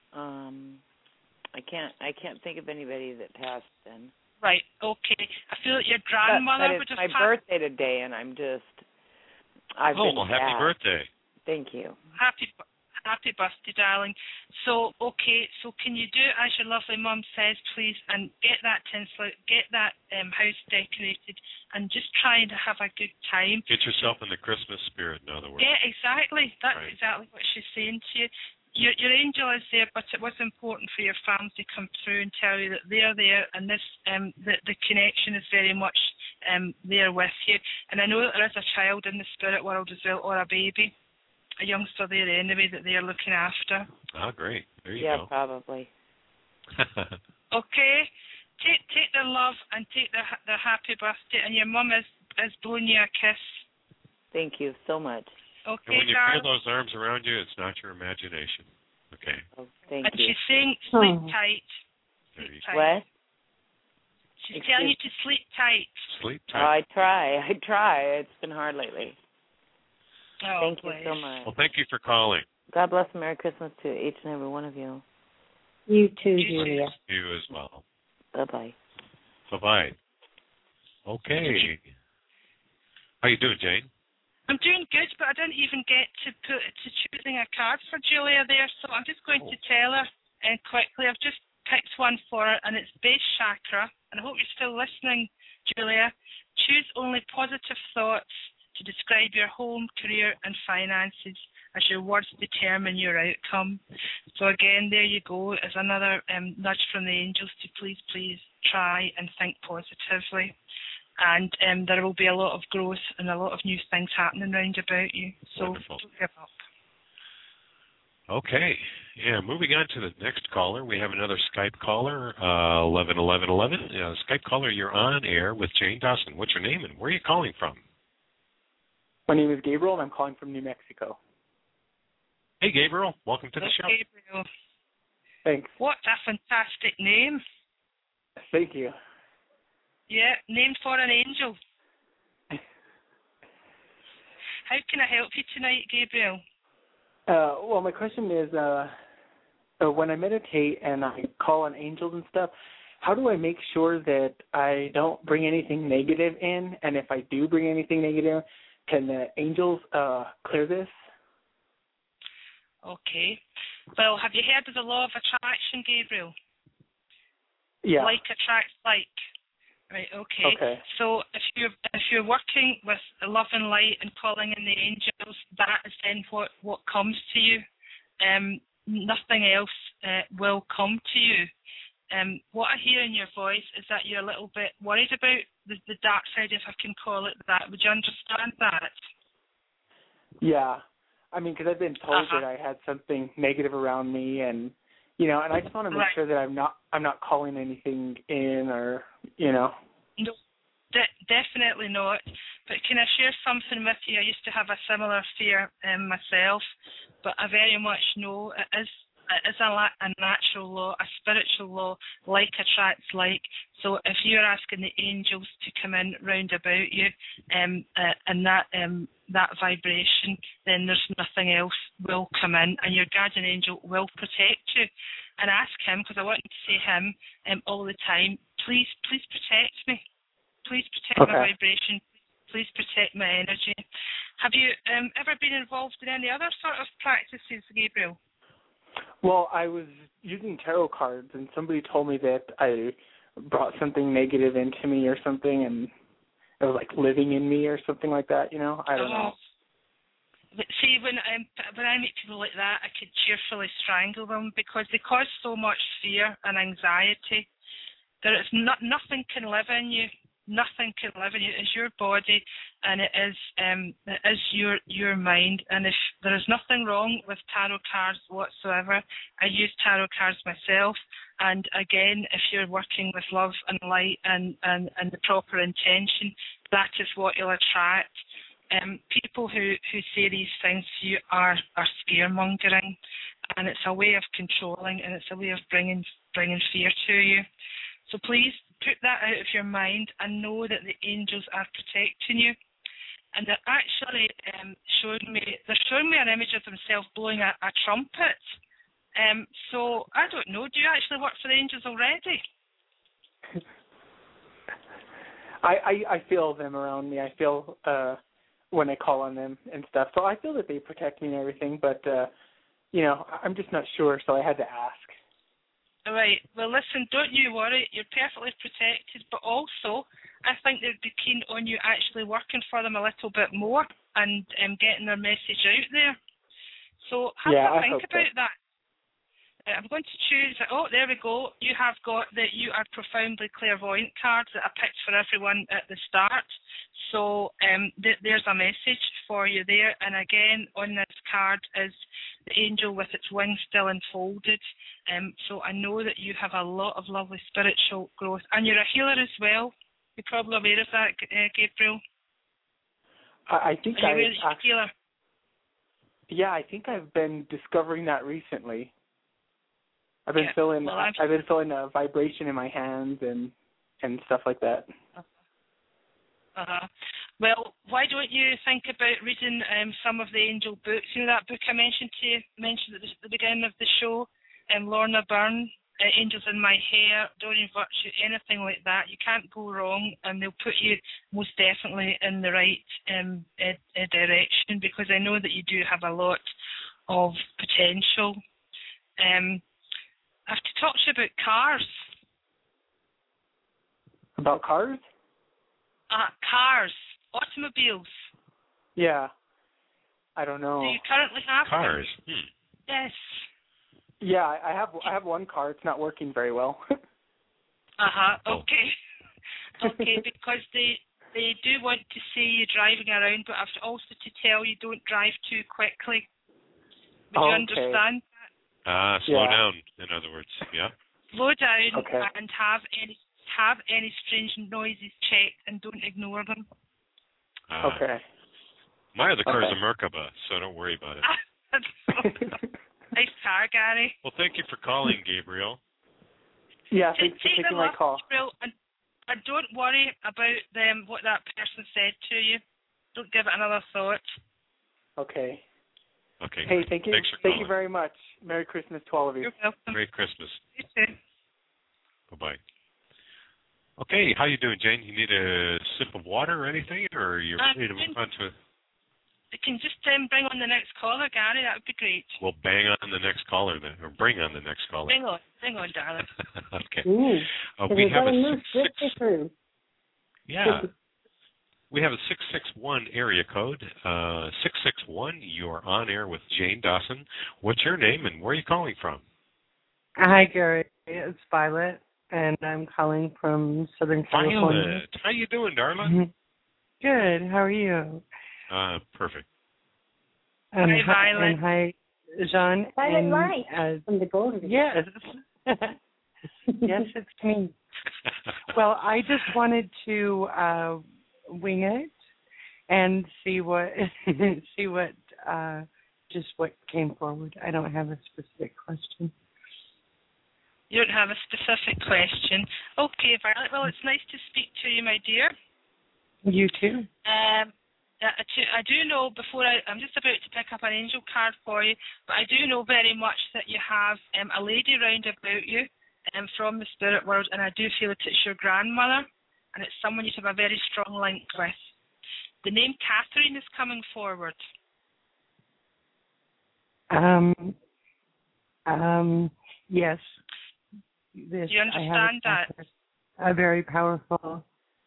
[SPEAKER 7] I can't think of anybody that passed then.
[SPEAKER 5] Right. Okay. I feel that your grandmother
[SPEAKER 7] but
[SPEAKER 5] would have
[SPEAKER 7] it's my birthday today, and I'm just. I've been
[SPEAKER 4] happy
[SPEAKER 7] sad.
[SPEAKER 4] birthday!
[SPEAKER 7] Thank you.
[SPEAKER 5] Happy birthday, darling. So, okay, so can you do as your lovely mum says, please, and get that tinsel out, get that house decorated, and just try and have a good time.
[SPEAKER 4] Get yourself in the Christmas spirit, in other words.
[SPEAKER 5] Yeah, exactly. That's
[SPEAKER 4] right.
[SPEAKER 5] exactly what she's saying to you. Your angel is there, but it was important for your family to come through and tell you that they're there, and this the connection is very much there with you. And I know that there is a child in the spirit world as well, or a baby. A youngster there anyway that they're looking after.
[SPEAKER 4] Oh, great. There you
[SPEAKER 7] Yeah,
[SPEAKER 4] go.
[SPEAKER 7] probably.
[SPEAKER 5] Okay. Take their love and take their happy birthday, and your mum is blowing you a kiss.
[SPEAKER 7] Thank you so much.
[SPEAKER 5] Okay,
[SPEAKER 4] and when you
[SPEAKER 5] darling.
[SPEAKER 4] feel those arms around you, it's not your imagination. Okay.
[SPEAKER 7] Oh, thank
[SPEAKER 5] and
[SPEAKER 7] you.
[SPEAKER 5] she's saying sleep tight.
[SPEAKER 4] There you
[SPEAKER 5] tight.
[SPEAKER 7] What?
[SPEAKER 5] She's telling you to sleep tight.
[SPEAKER 4] Sleep
[SPEAKER 7] Oh,
[SPEAKER 4] tight.
[SPEAKER 7] I try. It's been hard lately.
[SPEAKER 5] Oh,
[SPEAKER 7] Thank
[SPEAKER 5] please.
[SPEAKER 7] you so much.
[SPEAKER 4] Well, thank you for calling.
[SPEAKER 7] God bless and Merry Christmas to each and every one of you.
[SPEAKER 6] You too,
[SPEAKER 5] You
[SPEAKER 6] Julia.
[SPEAKER 4] You as well.
[SPEAKER 7] Bye-bye.
[SPEAKER 4] Bye-bye. Okay. How you doing, Jane?
[SPEAKER 5] I'm doing good, but I didn't even get to choosing a card for Julia there, so I'm just going to tell her quickly. I've just picked one for her, and it's base chakra, and I hope you're still listening, Julia. Choose only positive thoughts to describe your home, career, and finances, as your words determine your outcome. So again, there you go, as another nudge from the angels to please try and think positively. And there will be a lot of growth and a lot of new things happening round about you. So
[SPEAKER 4] Wonderful.
[SPEAKER 5] don't give up.
[SPEAKER 4] Okay. Yeah, moving on to the next caller. We have another Skype caller, 111111. Skype caller, you're on air with Jane Dawson. What's your name and where are you calling from?
[SPEAKER 8] My name is Gabriel, and I'm calling from New Mexico.
[SPEAKER 4] Hey, Gabriel. Welcome to the show.
[SPEAKER 5] Gabriel.
[SPEAKER 8] Thanks.
[SPEAKER 5] What a fantastic name.
[SPEAKER 8] Thank you.
[SPEAKER 5] Yeah, named for an angel. How can I help you tonight, Gabriel?
[SPEAKER 8] Well, my question is, when I meditate and I call on angels and stuff, how do I make sure that I don't bring anything negative in? And if I do bring anything negative, can the angels clear this?
[SPEAKER 5] Okay. Well, have you heard of the law of attraction, Gabriel?
[SPEAKER 8] Yeah.
[SPEAKER 5] Like attracts like. Right, okay.
[SPEAKER 8] Okay.
[SPEAKER 5] So if you're working with love and light and calling in the angels, that is then what comes to you. Nothing else will come to you. What I hear in your voice is that you're a little bit worried about the dark side, if I can call it that. Would you understand that?
[SPEAKER 8] Yeah. I mean, because I've been told that I had something negative around me, and and I just want to make sure that I'm not calling anything in, or No,
[SPEAKER 5] definitely not. But can I share something with you? I used to have a similar fear myself, but I very much know it is it's a natural law, a spiritual law, like attracts like. So if you're asking the angels to come in round about you, and that vibration, then there's nothing else will come in, and your guardian angel will protect you. And ask him, because I want you to say him all the time, please protect me. Please protect my vibration. Please protect my energy. Have you ever been involved in any other sort of practices, Gabriel?
[SPEAKER 8] Well, I was using tarot cards, and somebody told me that I brought something negative into me or something, and it was like living in me or something like that, you know? I don't know.
[SPEAKER 5] But see, when I meet people like that, I could cheerfully strangle them because they cause so much fear and anxiety. There is nothing can live in you. Nothing can live in you. It's your body, and it is your mind. And if there is nothing wrong with tarot cards whatsoever, I use tarot cards myself. And again, if you're working with love and light and the proper intention, that is what you'll attract. People who say these things to you are scaremongering, and it's a way of controlling, and it's a way of bringing fear to you. So please put that out of your mind and know that the angels are protecting you. And they're actually showing me an image of themselves blowing a trumpet. So I don't know. Do you actually work for the angels already?
[SPEAKER 8] I feel them around me. I feel when I call on them and stuff. So I feel that they protect me and everything, but I'm just not sure, so I had to ask.
[SPEAKER 5] All right. Well, listen, don't you worry. You're perfectly protected, but also I think they'd be keen on you actually working for them a little bit more and getting their message out there. So have a think about that. I'm going to choose. Oh, there we go. You have got the You Are Profoundly Clairvoyant card that I picked for everyone at the start. So there's a message for you there. And again, on this card is the angel with its wings still enfolded. So I know that you have a lot of lovely spiritual growth. And you're a healer as well. You're probably aware of that, Gabriel.
[SPEAKER 8] I think
[SPEAKER 5] I'm a healer.
[SPEAKER 8] Yeah, I think I've been discovering that recently. I've been feeling a vibration in my hands and stuff like that.
[SPEAKER 5] Well, why don't you think about reading some of the angel books? You know that book I mentioned at the beginning of the show, Lorna Byrne, Angels in My Hair, Doreen Virtue, anything like that. You can't go wrong, and they'll put you most definitely in the right direction, because I know that you do have a lot of potential. I have to talk to you about cars.
[SPEAKER 8] About cars?
[SPEAKER 5] Cars. Automobiles.
[SPEAKER 8] Yeah. I don't know.
[SPEAKER 5] Do you currently have
[SPEAKER 4] cars?
[SPEAKER 5] Yes.
[SPEAKER 8] Yeah, I have one car. It's not working very well.
[SPEAKER 5] Okay. Okay, because they do want to see you driving around, but I have to also to tell you don't drive too quickly. Would you understand?
[SPEAKER 4] Slow down, in other words. Yeah.
[SPEAKER 5] Slow down and have any strange noises checked and don't ignore them.
[SPEAKER 8] Okay.
[SPEAKER 4] My other car is a Merkaba, so don't worry about it.
[SPEAKER 5] Nice car, Gary.
[SPEAKER 4] Well, thank you for calling, Gabriel.
[SPEAKER 8] Yeah, thanks for taking my call.
[SPEAKER 5] Gabriel, and don't worry about what that person said to you. Don't give it another thought.
[SPEAKER 8] Okay.
[SPEAKER 4] Okay.
[SPEAKER 8] Hey, thank you.
[SPEAKER 4] Thanks for
[SPEAKER 8] thank
[SPEAKER 4] calling.
[SPEAKER 8] you very much. Merry Christmas to all of you.
[SPEAKER 5] You're welcome.
[SPEAKER 4] Merry Christmas.
[SPEAKER 5] You too.
[SPEAKER 4] Bye-bye. Okay, how you doing, Jane? You need a sip of water or anything, or you're ready to move on to it?
[SPEAKER 5] You can just bring on the next caller, Gary. That would be great.
[SPEAKER 4] We'll bang on the next caller then, or bring on the next caller.
[SPEAKER 5] Bring on, darling.
[SPEAKER 4] Okay.
[SPEAKER 6] We have a
[SPEAKER 4] Yeah. We have a 661 area code. 661, you're on air with Jane Dawson. What's your name and where are you calling from?
[SPEAKER 9] Hi, Gary. It's Violet, and I'm calling from Southern California.
[SPEAKER 4] Violet, how you doing, darling?
[SPEAKER 9] Good. How are you?
[SPEAKER 4] Perfect.
[SPEAKER 5] Hi, Violet.
[SPEAKER 9] And hi, Jean.
[SPEAKER 6] Violet Light from the Golden.
[SPEAKER 9] Yes. Yes, it's me. Well, I just wanted to wing it and see what just what came forward. I don't have a specific question.
[SPEAKER 5] You don't have a specific question. Okay, Violet. Well, it's nice to speak to you, my dear.
[SPEAKER 9] You too.
[SPEAKER 5] I do know, I'm just about to pick up an angel card for you, but I do know very much that you have a lady round about you from the spirit world, and I do feel that it's your grandmother, and it's someone you have a very strong link with. The name Catherine is coming forward.
[SPEAKER 9] Yes.
[SPEAKER 5] Do you understand that?
[SPEAKER 9] A very powerful,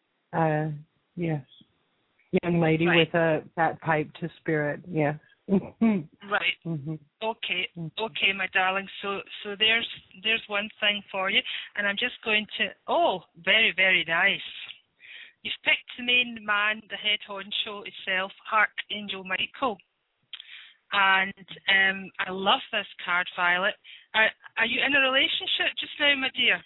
[SPEAKER 9] yes, young lady
[SPEAKER 5] right.
[SPEAKER 9] with that pipe to spirit. Yes.
[SPEAKER 5] Right.
[SPEAKER 9] Mm-hmm.
[SPEAKER 5] Okay, my darling. So there's one thing for you, and I'm just going to. Oh, very, very nice. You've picked the main man, the head honcho itself, Archangel Michael. And I love this card, Violet. Are you in a relationship just now, my dear?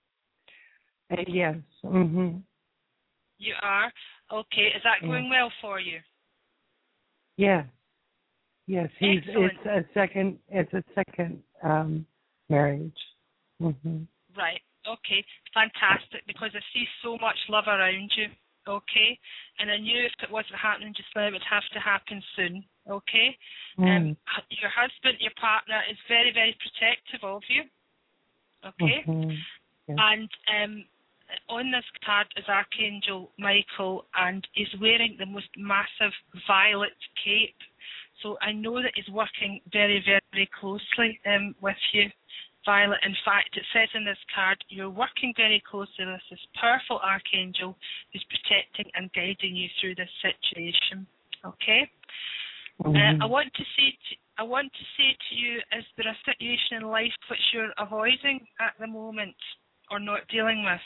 [SPEAKER 9] Yes. Mm-hmm.
[SPEAKER 5] You are? Okay. Is that going well for you?
[SPEAKER 9] Yeah. Yes.
[SPEAKER 5] Excellent.
[SPEAKER 9] It's a second marriage. Mm-hmm.
[SPEAKER 5] Right. Okay. Fantastic. Because I see so much love around you. Okay. And I knew if it wasn't happening just now, it would have to happen soon. Okay. Your husband, your partner, is very, very protective of you. Okay.
[SPEAKER 9] Mm-hmm. Yeah.
[SPEAKER 5] And on this card is Archangel Michael, and he's wearing the most massive violet cape. So I know that he's working very, very closely with you, Violet. In fact, it says in this card, you're working very closely with this powerful Archangel who's protecting and guiding you through this situation. Okay?
[SPEAKER 9] Mm-hmm.
[SPEAKER 5] I want to say to you, is there a situation in life which you're avoiding at the moment or not dealing with?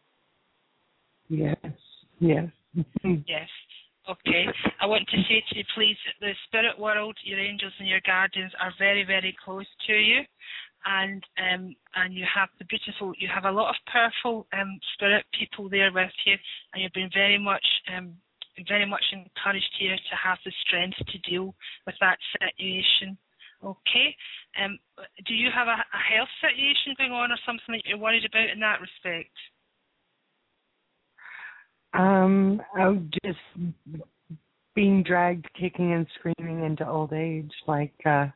[SPEAKER 9] Yes. Yes.
[SPEAKER 5] Yes. Okay. I want to say to you, please, the spirit world, your angels and your guardians are very, very close to you, and you have you have a lot of powerful spirit people there with you, and you've been very much encouraged here to have the strength to deal with that situation. Okay. Do you have a health situation going on, or something that you're worried about in that respect?
[SPEAKER 9] I'm just being dragged kicking and screaming into old age, like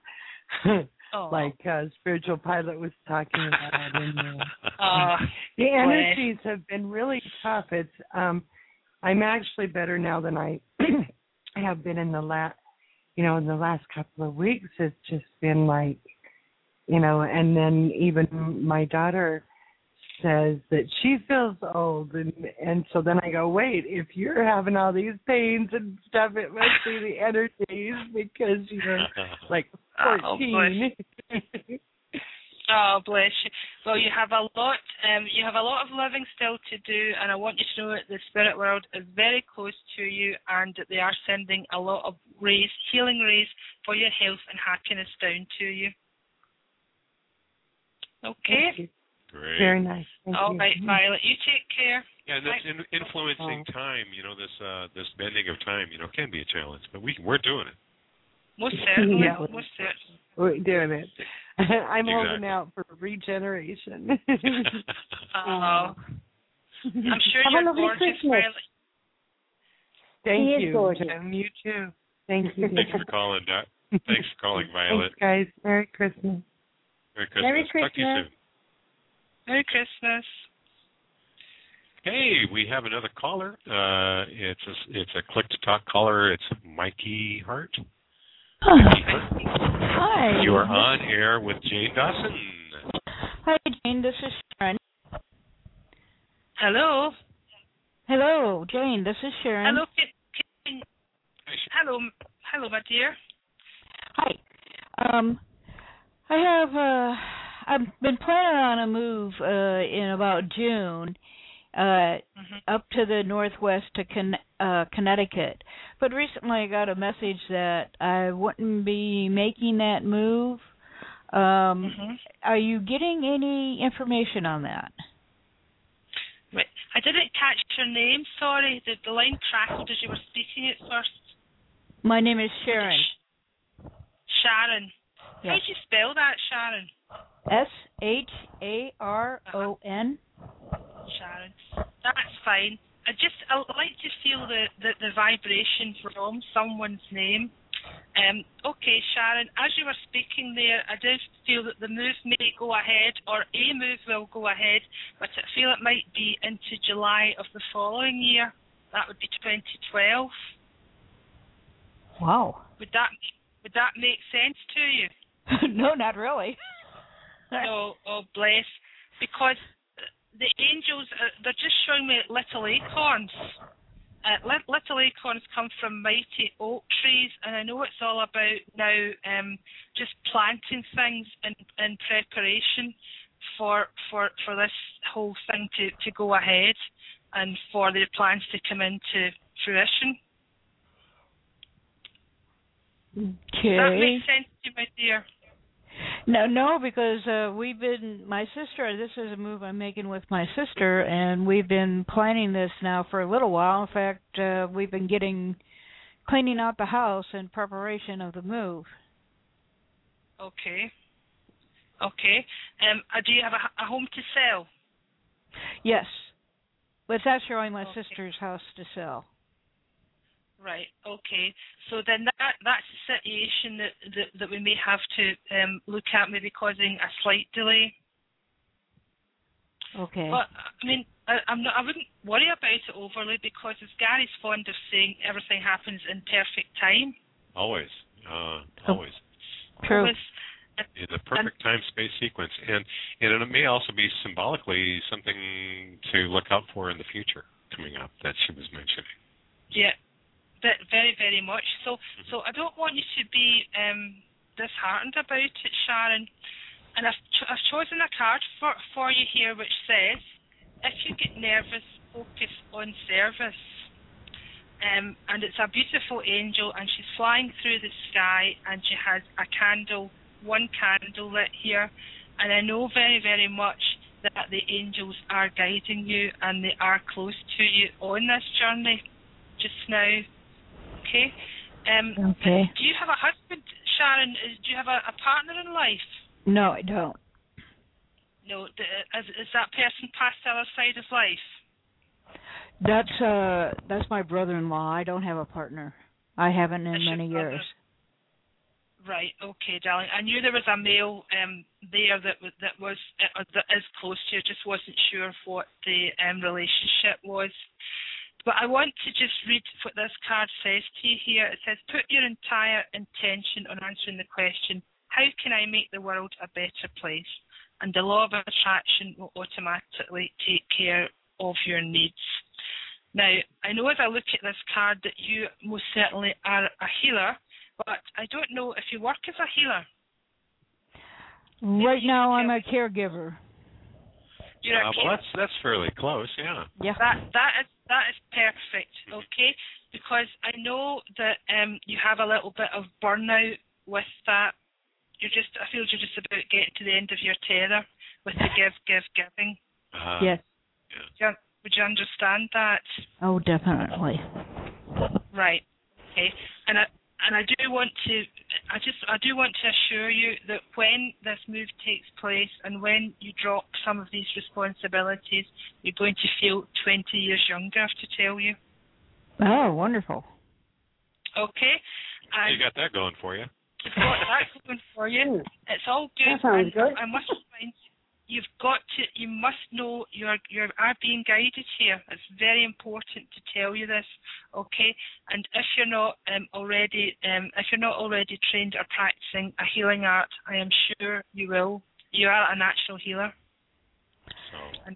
[SPEAKER 9] Spiritual Pilot was talking about. And, the energies have been really tough. It's I'm actually better now than I have been in the last couple of weeks. It's just been like, and then even my daughter says that she feels old, and so then I go, wait, if you're having all these pains and stuff, it must be the energies because you're like 14.
[SPEAKER 5] Oh, bless you. Well, you have a lot. You have a lot of living still to do, and I want you to know that the spirit world is very close to you, and that they are sending a lot of healing rays for your health and happiness down to you. Okay.
[SPEAKER 4] Great.
[SPEAKER 9] Very nice. Thank you.
[SPEAKER 5] All right, Violet. You take care.
[SPEAKER 4] Yeah, and this influencing time, this bending of time, can be a challenge, but we're doing it.
[SPEAKER 5] Most certainly.
[SPEAKER 9] Yeah.
[SPEAKER 5] Most certainly.
[SPEAKER 9] We're doing it. I'm holding out for regeneration.
[SPEAKER 5] I'm sure you're gorgeous, Violet.
[SPEAKER 9] Thank you, Jim. You too. Thank you.
[SPEAKER 4] Thanks for calling, Doc. Thanks for calling, Violet.
[SPEAKER 9] Thanks, guys. Merry Christmas.
[SPEAKER 4] Merry Christmas.
[SPEAKER 6] Merry Christmas.
[SPEAKER 4] Talk to you soon.
[SPEAKER 5] Merry Christmas.
[SPEAKER 4] Hey, we have another caller. It's a Click to Talk caller. It's Mikey Hart.
[SPEAKER 10] Hi.
[SPEAKER 4] You are on air with Jane Dawson.
[SPEAKER 10] Hi, Jane. This is Sharon.
[SPEAKER 5] Hello.
[SPEAKER 10] Hello, Jane. This is Sharon.
[SPEAKER 5] Hello. Hello, my dear.
[SPEAKER 10] Hi. I've been planning on a move in about June up to the northwest to Connecticut. But recently I got a message that I wouldn't be making that move. Are you getting any information on that?
[SPEAKER 5] Right. I didn't catch your name, sorry. The line crackled as you were speaking at first.
[SPEAKER 10] My name is Sharon.
[SPEAKER 5] Sharon.
[SPEAKER 10] Yes.
[SPEAKER 5] How do you spell that, Sharon?
[SPEAKER 10] Sharon.
[SPEAKER 5] Sharon. That's fine. I like to feel the vibration from someone's name. Okay, Sharon, as you were speaking there, I did feel that the move may go ahead, or a move will go ahead, but I feel it might be into July of the following year. That would be 2012.
[SPEAKER 10] Wow.
[SPEAKER 5] Would that make sense to you?
[SPEAKER 10] No, not really.
[SPEAKER 5] No, oh bless. Because the angels, they're just showing me little acorns. Little acorns come from mighty oak trees, and I know it's all about now just planting things in preparation for this whole thing to go ahead and for the plans to come into fruition.
[SPEAKER 10] Okay.
[SPEAKER 5] Does that make sense to you, my dear?
[SPEAKER 10] No, because my sister, this is a move I'm making with my sister, and we've been planning this now for a little while. In fact, we've been cleaning out the house in preparation of the move.
[SPEAKER 5] Okay. Do you have a home to sell?
[SPEAKER 10] Yes. But it's actually only my sister's house to sell.
[SPEAKER 5] Right. Okay. So then that's a situation that we may have to look at, maybe causing a slight delay.
[SPEAKER 10] Okay.
[SPEAKER 5] But I mean, I wouldn't worry about it overly, because as Gary's fond of saying, everything happens in perfect time.
[SPEAKER 4] Always.
[SPEAKER 10] True.
[SPEAKER 5] Always.
[SPEAKER 4] In the perfect time-space sequence, and it may also be symbolically something to look out for in the future coming up that she was mentioning.
[SPEAKER 5] Yeah. Very, very much. So I don't want you to be disheartened about it, Sharon. And I've chosen a card for you here which says, if you get nervous, focus on service. And it's a beautiful angel, and she's flying through the sky, and she has one candle lit here. And I know very, very much that the angels are guiding you, and they are close to you on this journey just now. Okay.
[SPEAKER 10] Okay.
[SPEAKER 5] Do you have a husband, Sharon? Do you have a partner in life?
[SPEAKER 10] No, I don't.
[SPEAKER 5] No. Is that person past the other side of life?
[SPEAKER 10] That's my brother-in-law. I don't have a partner. I haven't in many years.
[SPEAKER 5] Right. Okay, darling. I knew there was a male there that is close to you. Just wasn't sure what the relationship was. But I want to just read what this card says to you here. It says, put your entire intention on answering the question, how can I make the world a better place? And the law of attraction will automatically take care of your needs. Now, I know as I look at this card that you most certainly are a healer, but I don't know if you work as a healer.
[SPEAKER 10] Right now, I'm a caregiver.
[SPEAKER 4] Well, that's fairly close, yeah.
[SPEAKER 10] Yeah.
[SPEAKER 5] That is perfect, okay? Because I know that you have a little bit of burnout with that. I feel you're just about getting to the end of your tether with the giving.
[SPEAKER 10] Yes.
[SPEAKER 5] Yeah. Would you understand that?
[SPEAKER 10] Oh, definitely.
[SPEAKER 5] Right. Okay. And I do want to assure you that when this move takes place and when you drop some of these responsibilities, you're going to feel 20 years younger, I have to tell you.
[SPEAKER 10] Oh, wonderful.
[SPEAKER 5] Okay.
[SPEAKER 2] You got that going for you.
[SPEAKER 5] You've got that going for you. It's all good.
[SPEAKER 6] That sounds good.
[SPEAKER 5] I must remind you must know you are being guided here. It's very important to tell you this, okay? And if you're not already trained or practicing a healing art, I am sure you will. You are a natural healer.
[SPEAKER 2] So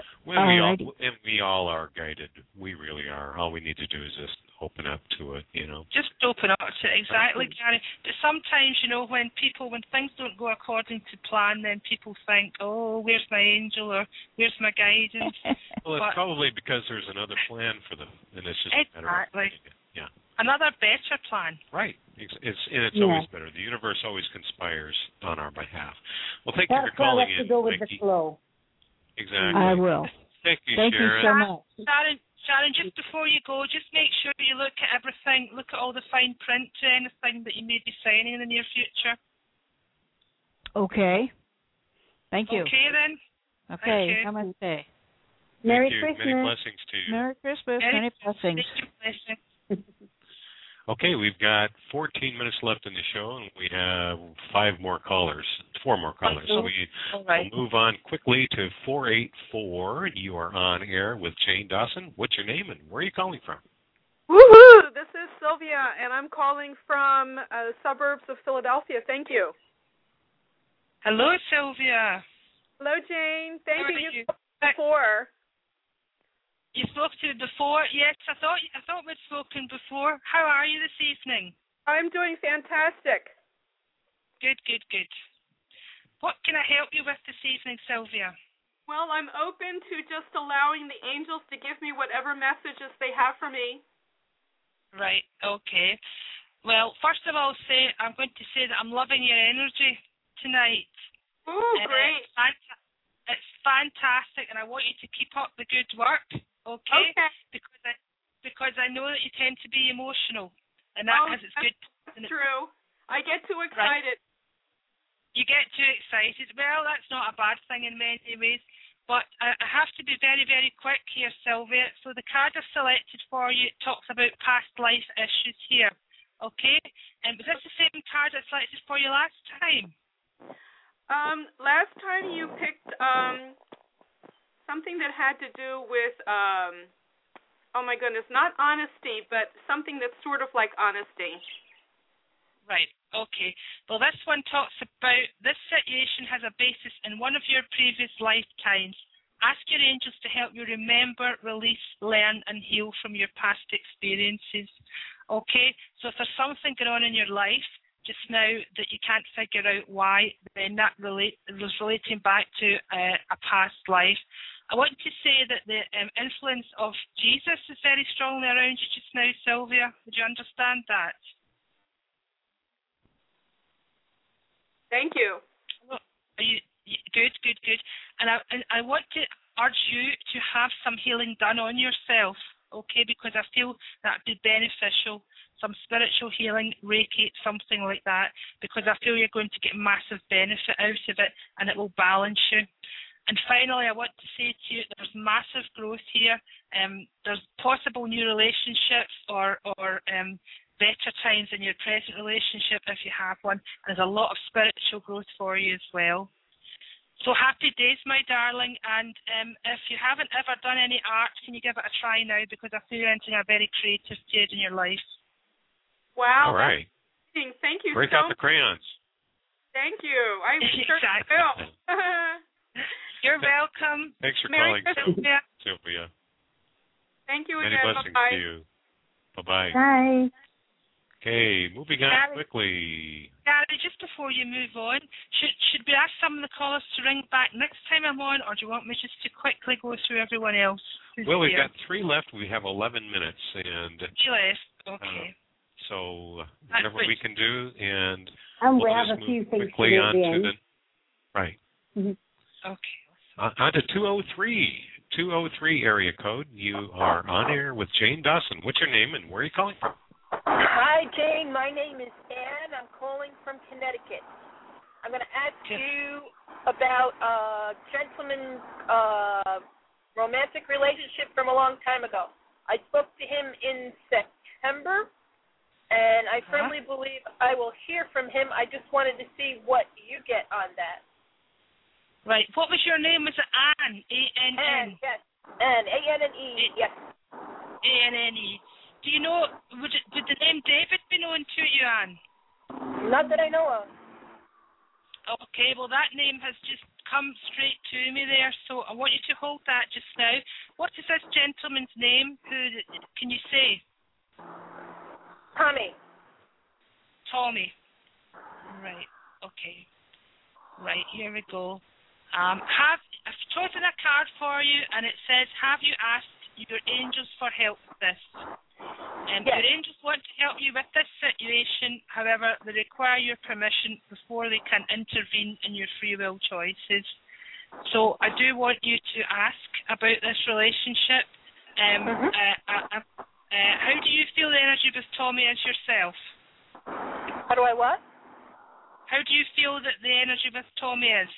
[SPEAKER 2] we all are guided. We really are. All we need to do is just open up to it,
[SPEAKER 5] Just open up to it, exactly, Gary. But sometimes, when things don't go according to plan, then people think, oh, where's my angel or where's my guidance?
[SPEAKER 2] Well, it's probably because there's another plan for them, and it's just
[SPEAKER 5] exactly.
[SPEAKER 2] Yeah.
[SPEAKER 5] Another better plan.
[SPEAKER 2] Right. It's always better. The universe always conspires on our behalf. Well, thank you for calling in.
[SPEAKER 6] That's to go with the flow.
[SPEAKER 2] Exactly.
[SPEAKER 10] I will.
[SPEAKER 2] Thank you,
[SPEAKER 10] Thank
[SPEAKER 2] Sharon.
[SPEAKER 10] you so much.
[SPEAKER 5] Sharon, just before you go, just make sure you look at everything, look at all the fine print to anything that you may be signing in the near future.
[SPEAKER 10] Okay. Thank you.
[SPEAKER 5] Okay, then.
[SPEAKER 10] Okay, namaste.
[SPEAKER 6] Merry Christmas.
[SPEAKER 2] Many blessings to you.
[SPEAKER 10] Merry Christmas. Many blessings.
[SPEAKER 2] Okay, we've got 14 minutes left in the show, and we have 4 more callers. So we'll move on quickly to 484. You are on air with Jane Dawson. What's your name, and where are you calling from?
[SPEAKER 11] Woohoo! This is Sylvia, and I'm calling from the suburbs of Philadelphia. Thank you.
[SPEAKER 5] Hello, Sylvia.
[SPEAKER 11] Hello, Jane. Thank you.
[SPEAKER 5] You
[SPEAKER 11] before.
[SPEAKER 5] You spoke to me before? Yes, I thought we'd spoken before. How are you this evening?
[SPEAKER 11] I'm doing fantastic.
[SPEAKER 5] Good. What can I help you with this evening, Sylvia?
[SPEAKER 11] Well, I'm open to just allowing the angels to give me whatever messages they have for me.
[SPEAKER 5] Right, okay. Well, first of all, I'm going to say that I'm loving your energy tonight.
[SPEAKER 11] Ooh, great.
[SPEAKER 5] It's fantastic, and I want you to keep up the good work, okay? Because I know that you tend to be emotional, and that has its good.
[SPEAKER 11] That's true. I get too excited.
[SPEAKER 5] Right. You get too excited. Well, that's not a bad thing in many ways, but I have to be very, very quick here, Sylvia. So the card I've selected for you talks about past life issues here, okay? And was this the same card I selected for you last time?
[SPEAKER 11] Last time you picked something that had to do with oh my goodness, not honesty, but something that's sort of like honesty.
[SPEAKER 5] Right, okay. Well, this one talks about this situation has a basis in one of your previous lifetimes. Ask your angels to help you remember, release, learn, and heal from your past experiences. Okay, so if there's something going on in your life just now that you can't figure out why, then that was relating back to a past life. I want to say that the influence of Jesus is very strongly around you just now, Sylvia. Would you understand that?
[SPEAKER 11] Thank you.
[SPEAKER 5] Well, good. And I want to urge you to have some healing done on yourself, okay, because I feel that would be beneficial. Some spiritual healing, Reiki, something like that, because I feel you're going to get massive benefit out of it, and it will balance you. And finally, I want to say to you, there's massive growth here. There's possible new relationships or better times in your present relationship if you have one. And there's a lot of spiritual growth for you as well. So happy days, my darling. And if you haven't ever done any art, can you give it a try now? Because I feel you're entering a very creative period in your life.
[SPEAKER 11] Wow.
[SPEAKER 2] All right.
[SPEAKER 11] Thank you.
[SPEAKER 2] Break out the crayons.
[SPEAKER 11] Thank you. I certainly will.
[SPEAKER 5] You're welcome.
[SPEAKER 2] Thanks for
[SPEAKER 11] Merry
[SPEAKER 2] calling,
[SPEAKER 11] Christmas.
[SPEAKER 2] Sylvia.
[SPEAKER 11] Thank you
[SPEAKER 2] Many
[SPEAKER 11] again.
[SPEAKER 2] blessings
[SPEAKER 11] Bye-bye.
[SPEAKER 2] to you. Bye-bye.
[SPEAKER 6] Bye.
[SPEAKER 2] Okay, moving on quickly.
[SPEAKER 5] Gary, just before you move on, should we ask some of the callers to ring back next time I'm on, or do you want me just to quickly go through everyone else?
[SPEAKER 2] Well, we've got 3 left. We have 11 minutes. And
[SPEAKER 5] 3 left, okay.
[SPEAKER 2] So whatever we can do, and
[SPEAKER 6] we have a few things to do at the end.
[SPEAKER 2] Right.
[SPEAKER 6] Mm-hmm.
[SPEAKER 5] Okay.
[SPEAKER 2] On to 203 area code. You are on air with Jane Dawson. What's your name and where are you calling from?
[SPEAKER 12] Hi, Jane. My name is Ann. I'm calling from Connecticut. I'm going to ask you about a gentleman's romantic relationship from a long time ago. I spoke to him in September, and I firmly believe I will hear from him. I just wanted to see what you get on that.
[SPEAKER 5] Right. What was your name? Was it Ann? A-N-N?
[SPEAKER 12] Yes. Ann. A-N-N-E. Yes.
[SPEAKER 5] A-N-N-E. Do you know, would the name David be known to you, Ann?
[SPEAKER 12] Not that I know of.
[SPEAKER 5] Okay, well, that name has just come straight to me there, so I want you to hold that just now. What is this gentleman's name? Who can you say?
[SPEAKER 12] Tommy.
[SPEAKER 5] Tommy. Right, okay. Right, here we go. I've chosen a card for you, and it says, have you asked your angels for help with this?
[SPEAKER 12] Yes.
[SPEAKER 5] Your angels want to help you with this situation, however, they require your permission before they can intervene in your free will choices. So I do want you to ask about this relationship, How do you feel the energy with Tommy is yourself?
[SPEAKER 12] How do I what?
[SPEAKER 5] How do you feel that the energy with Tommy is?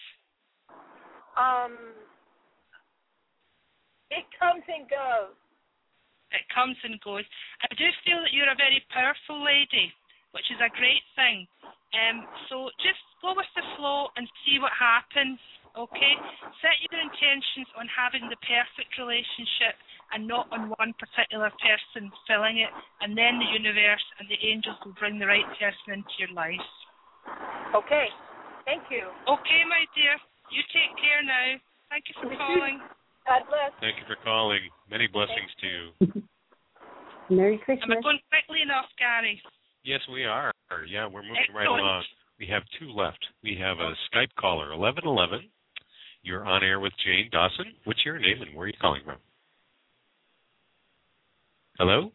[SPEAKER 12] It comes and goes.
[SPEAKER 5] It comes and goes. I do feel that you're a very powerful lady, which is a great thing. So just go with the flow and see what happens, okay? Set your intentions on having the perfect relationship and not on one particular person filling it, and then the universe and the angels will bring the right person into your life.
[SPEAKER 12] Okay. Thank you.
[SPEAKER 5] Okay, my dear. You take care now. Thank you for calling.
[SPEAKER 12] God bless.
[SPEAKER 2] Thank you for calling. Many blessings to you.
[SPEAKER 3] Merry Christmas.
[SPEAKER 5] Am I going quickly enough, Gary?
[SPEAKER 2] Yes, we are. Yeah, we're moving
[SPEAKER 5] Excellent.
[SPEAKER 2] right along. We have 2 left. We have a Skype caller, 1111. You're on air with Jane Dawson. What's your name and where are you calling from? Hello?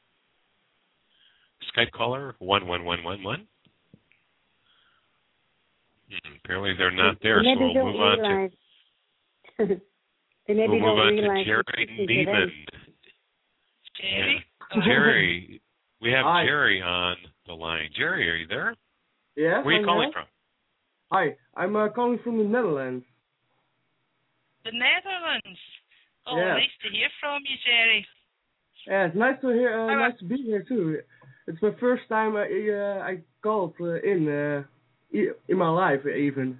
[SPEAKER 2] Skype caller, 11111. Apparently they're not there, so we'll move on to... We'll move on to Jerry Neiman.
[SPEAKER 5] Jerry?
[SPEAKER 2] Jerry, we have
[SPEAKER 13] Hi.
[SPEAKER 2] Jerry on the line. Jerry, are you there?
[SPEAKER 13] Yes.
[SPEAKER 2] Where are you calling from?
[SPEAKER 13] Hi, I'm calling from the Netherlands.
[SPEAKER 5] The Netherlands. Oh,
[SPEAKER 13] Yeah.
[SPEAKER 5] nice to hear from you, Jerry.
[SPEAKER 13] Yeah, it's nice to hear. Nice to be here too. It's my first time I called in my life even.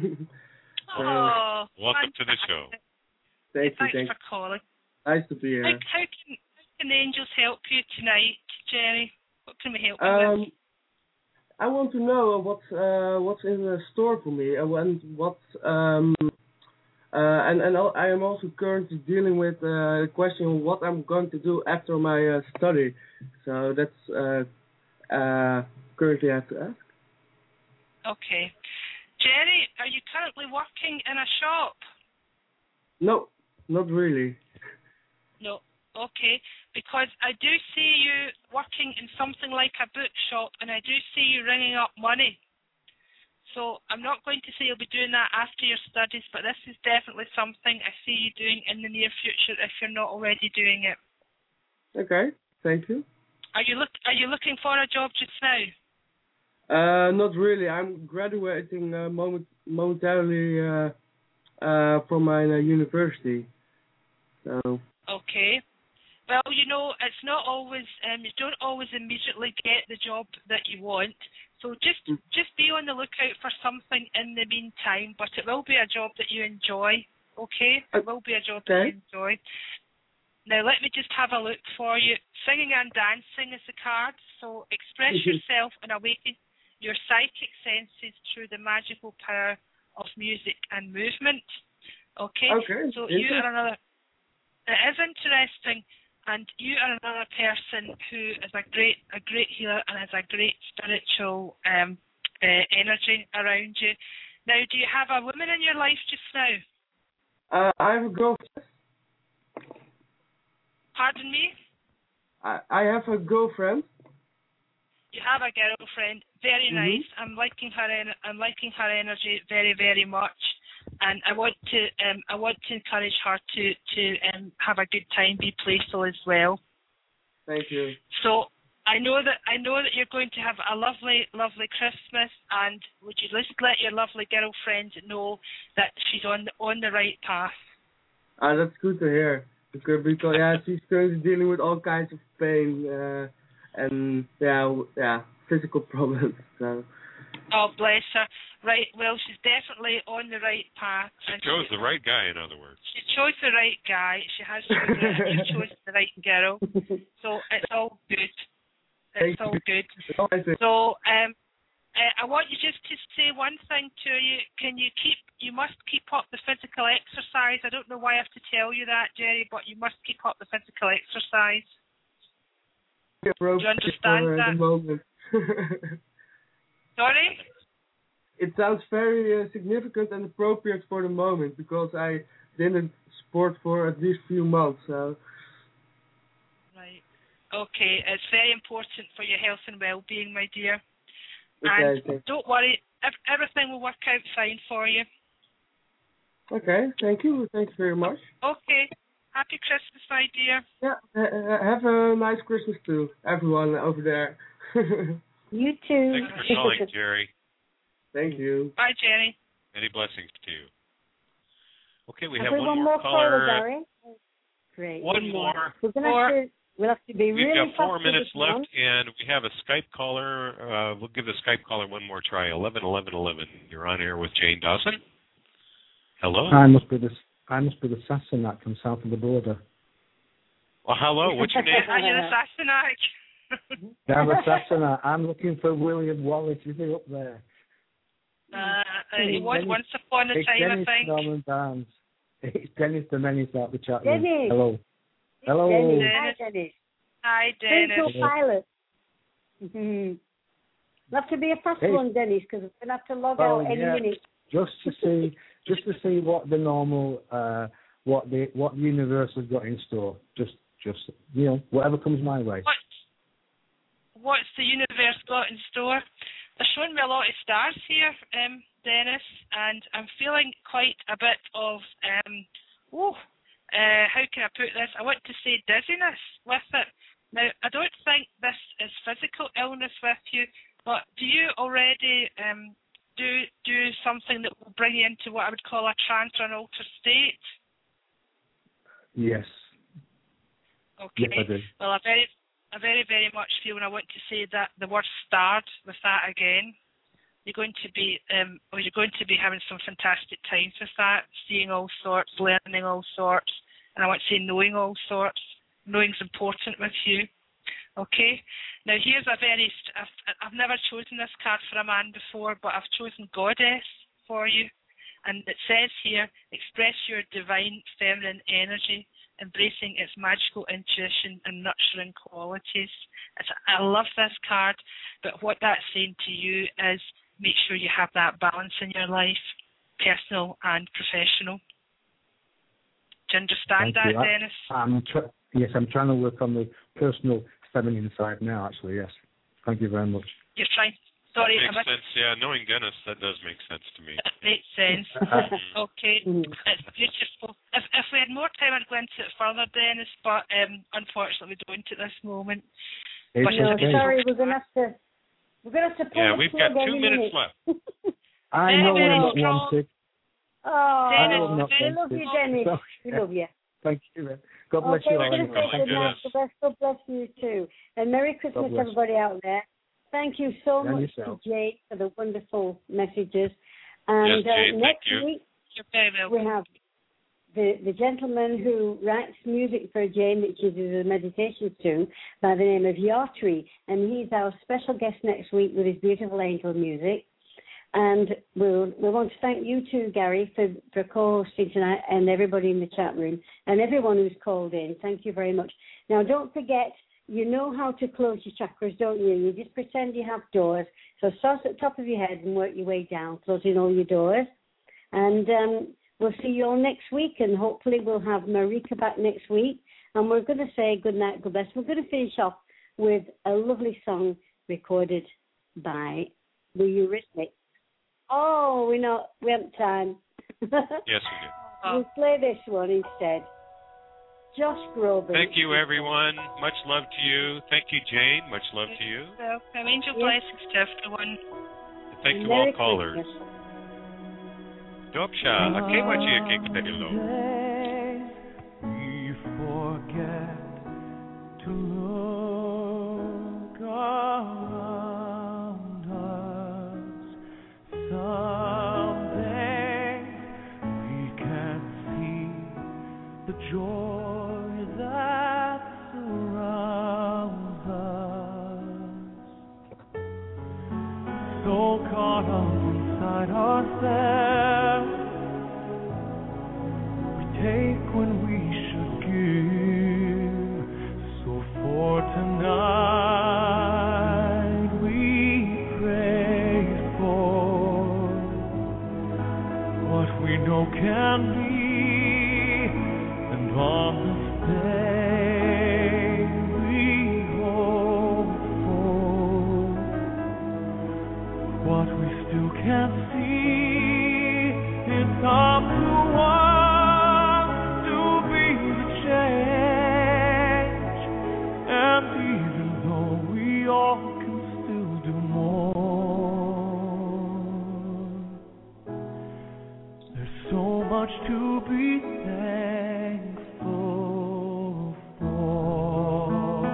[SPEAKER 2] Welcome to the show.
[SPEAKER 13] Thanks
[SPEAKER 5] for calling.
[SPEAKER 13] Nice to be here.
[SPEAKER 5] How can angels help you tonight, Jerry? What can we help you with?
[SPEAKER 13] I want to know what's in store for me, and I am also currently dealing with the question of what I'm going to do after my study. So that's currently I have to ask.
[SPEAKER 5] Okay, Jerry, are you currently working in a shop?
[SPEAKER 13] No, not really.
[SPEAKER 5] No. Okay, because I do see you working in something like a bookshop, and I do see you ringing up money. So I'm not going to say you'll be doing that after your studies, but this is definitely something I see you doing in the near future if you're not already doing it.
[SPEAKER 13] Okay, thank you.
[SPEAKER 5] Are you looking for a job just now?
[SPEAKER 13] Not really. I'm graduating momentarily from my university. So.
[SPEAKER 5] Okay. Well, it's not always, you don't always immediately get the job that you want. So just be on the lookout for something in the meantime, but it will be a job that you enjoy, okay? It will be a job that you enjoy. Now, let me just have a look for you. Singing and dancing is the card, so express yourself and awaken your psychic senses through the magical power of music and movement, okay? So you are another, it is interesting. And you are another person who is a great healer and has a great spiritual energy around you. Now, do you have a woman in your life just now?
[SPEAKER 13] I have a girlfriend.
[SPEAKER 5] Pardon me?
[SPEAKER 13] I have a girlfriend.
[SPEAKER 5] You have a girlfriend. Very nice. I'm liking her energy very, very much. And I want to encourage her to have a good time, be playful as well.
[SPEAKER 13] Thank you.
[SPEAKER 5] So I know that you're going to have a lovely, lovely Christmas, and would you just let your lovely girlfriend know that she's on the right path?
[SPEAKER 13] That's good to hear. Because she's currently dealing with all kinds of pain and physical problems. So.
[SPEAKER 5] Oh, bless her. Right, well, she's definitely on the right path.
[SPEAKER 2] She chose the right guy, in other words.
[SPEAKER 5] She chose the right guy. She has chosen it, and you chose the right girl. So it's all good. It's all good. So I want you just to say one thing to you. You must keep up the physical exercise. I don't know why I have to tell you that, Jerry, but you must keep up the physical exercise. Do you understand that? Sorry?
[SPEAKER 13] It sounds very significant and appropriate for the moment because I didn't sport for at least a few months. So.
[SPEAKER 5] Right. Okay. It's very important for your health and well-being, my dear.
[SPEAKER 13] Okay,
[SPEAKER 5] and don't worry. Everything will work out fine for you.
[SPEAKER 13] Okay. Thank you. Thanks very much.
[SPEAKER 5] Okay. Happy Christmas, my dear.
[SPEAKER 13] Yeah, have a nice Christmas too, everyone over there.
[SPEAKER 6] You too.
[SPEAKER 2] Thanks for calling, Jerry.
[SPEAKER 13] Thank you.
[SPEAKER 5] Bye, Jerry.
[SPEAKER 2] Many blessings to you. Okay, we
[SPEAKER 6] have
[SPEAKER 2] one more
[SPEAKER 6] caller, Gary. Great.
[SPEAKER 2] One more.
[SPEAKER 6] We'll have to be
[SPEAKER 2] We've
[SPEAKER 6] really
[SPEAKER 2] got 4 minutes left, and we have a Skype caller. We'll give the Skype caller one more try. 111111. You're on air with Jane Dawson. Hello.
[SPEAKER 14] I must be the Sassenach from south of the border.
[SPEAKER 2] Well, hello. What's your name?
[SPEAKER 5] Are you the Sassenach?
[SPEAKER 14] I'm a Sassenach. I'm looking for William Wallace. Is he up there?
[SPEAKER 5] He was once upon a time,
[SPEAKER 14] Dennis
[SPEAKER 5] I think.
[SPEAKER 14] Norman Barnes. It's Dennis the Menace out the chat
[SPEAKER 6] room.
[SPEAKER 14] Dennis. Hello. Hello.
[SPEAKER 6] Dennis. Hi, Dennis.
[SPEAKER 5] Hi, Dennis.
[SPEAKER 6] Pilot. We'll have to be a fast one, Dennis, because we're going to have to log out any minute.
[SPEAKER 14] Just to see what the normal, what the universe has got in store. Just whatever comes my way.
[SPEAKER 5] What's the universe got in store? They're showing me a lot of stars here, Dennis, and I'm feeling quite a bit of, how can I put this? I want to say dizziness with it. Now, I don't think this is physical illness with you, but do you already do something that will bring you into what I would call a trance or an altered state?
[SPEAKER 14] Yes.
[SPEAKER 5] Okay.
[SPEAKER 14] Yes, I do.
[SPEAKER 5] Well, I very, very much feel, and I want to say that the word starred with that again. You're going to be having some fantastic times with that, seeing all sorts, learning all sorts, and I want to say knowing all sorts. Knowing's important with you. Okay. Now here's I've never chosen this card for a man before, but I've chosen Goddess for you, and it says here, express your divine feminine energy, embracing its magical intuition and nurturing qualities. I love this card, but what that's saying to you is make sure you have that balance in your life, personal and professional. Do you understand that, Dennis?
[SPEAKER 14] Yes, I'm trying to work on the personal feminine side now, actually, yes. Thank you very much.
[SPEAKER 5] You're trying. Sorry.
[SPEAKER 2] That makes sense, yeah. Knowing Dennis, that does make sense to me.
[SPEAKER 5] That makes sense. Okay. It's beautiful. If we had more time, I'd go into it further, Dennis, but unfortunately we don't at this moment.
[SPEAKER 6] Sorry, we're going to have to pull
[SPEAKER 2] Yeah, we've got 2 minutes left.
[SPEAKER 14] I know we're not wanted.
[SPEAKER 6] Oh,
[SPEAKER 5] Dennis,
[SPEAKER 6] we love you, Dennis. We love you.
[SPEAKER 14] Thank you. God bless you all.
[SPEAKER 6] God bless you too. And Merry Christmas, everybody out there. Thank you so much to Jade for the wonderful messages. And next week we have the gentleman who writes music for Jane, which is a meditation tune, by the name of Yatri, and he's our special guest next week with his beautiful angel music. And we want to thank you too, Gary, for co-hosting tonight, and everybody in the chat room, and everyone who's called in. Thank you very much. Now, don't forget, you know how to close your chakras, don't you? You just pretend you have doors. So start at the top of your head and work your way down, closing all your doors. And we'll see you all next week, and hopefully we'll have Marika back next week. And we're going to say good night, God bless. We're going to finish off with a lovely song recorded by the Eurythmics. Oh, we haven't time.
[SPEAKER 2] Yes, we do.
[SPEAKER 6] We'll play this one instead. Josh Groban.
[SPEAKER 2] Thank you, everyone. Much love to you. Thank you, Jane. Much love to you.
[SPEAKER 5] Welcome. Angel blessings to everyone.
[SPEAKER 2] And thank you all callers. Dopsha, akewachi akekapelo.
[SPEAKER 15] We forget to look around us. Someday we can see the joy that surrounds us. So caught up inside ourselves, we take when we should give. So for tonight we pray for what we know can be, and on this day we hope for what we still can't see. It's up to us to be the change much to be thankful for.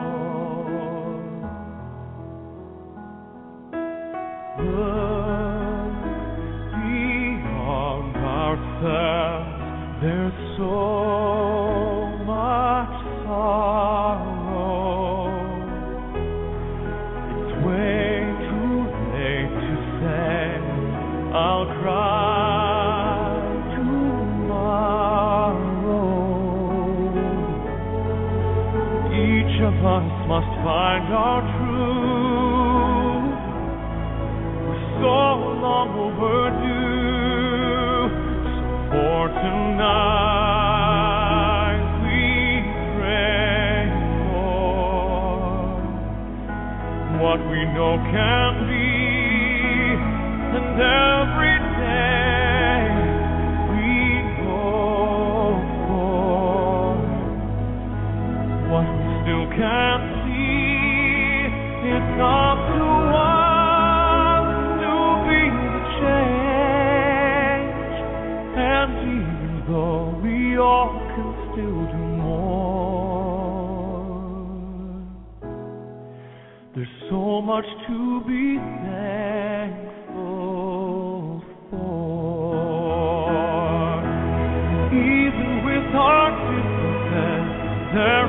[SPEAKER 15] Look beyond ourselves, there's so much sorrow. It's way too late to say I'll cry tomorrow. Each of us must find our truth. We're so long overdue. So for tonight we pray for what we know can be, and every day we hope for what we still can't see. It's up to us to be the change, and even though we all can still do more, there's so much to be thankful for. Even with our differences, there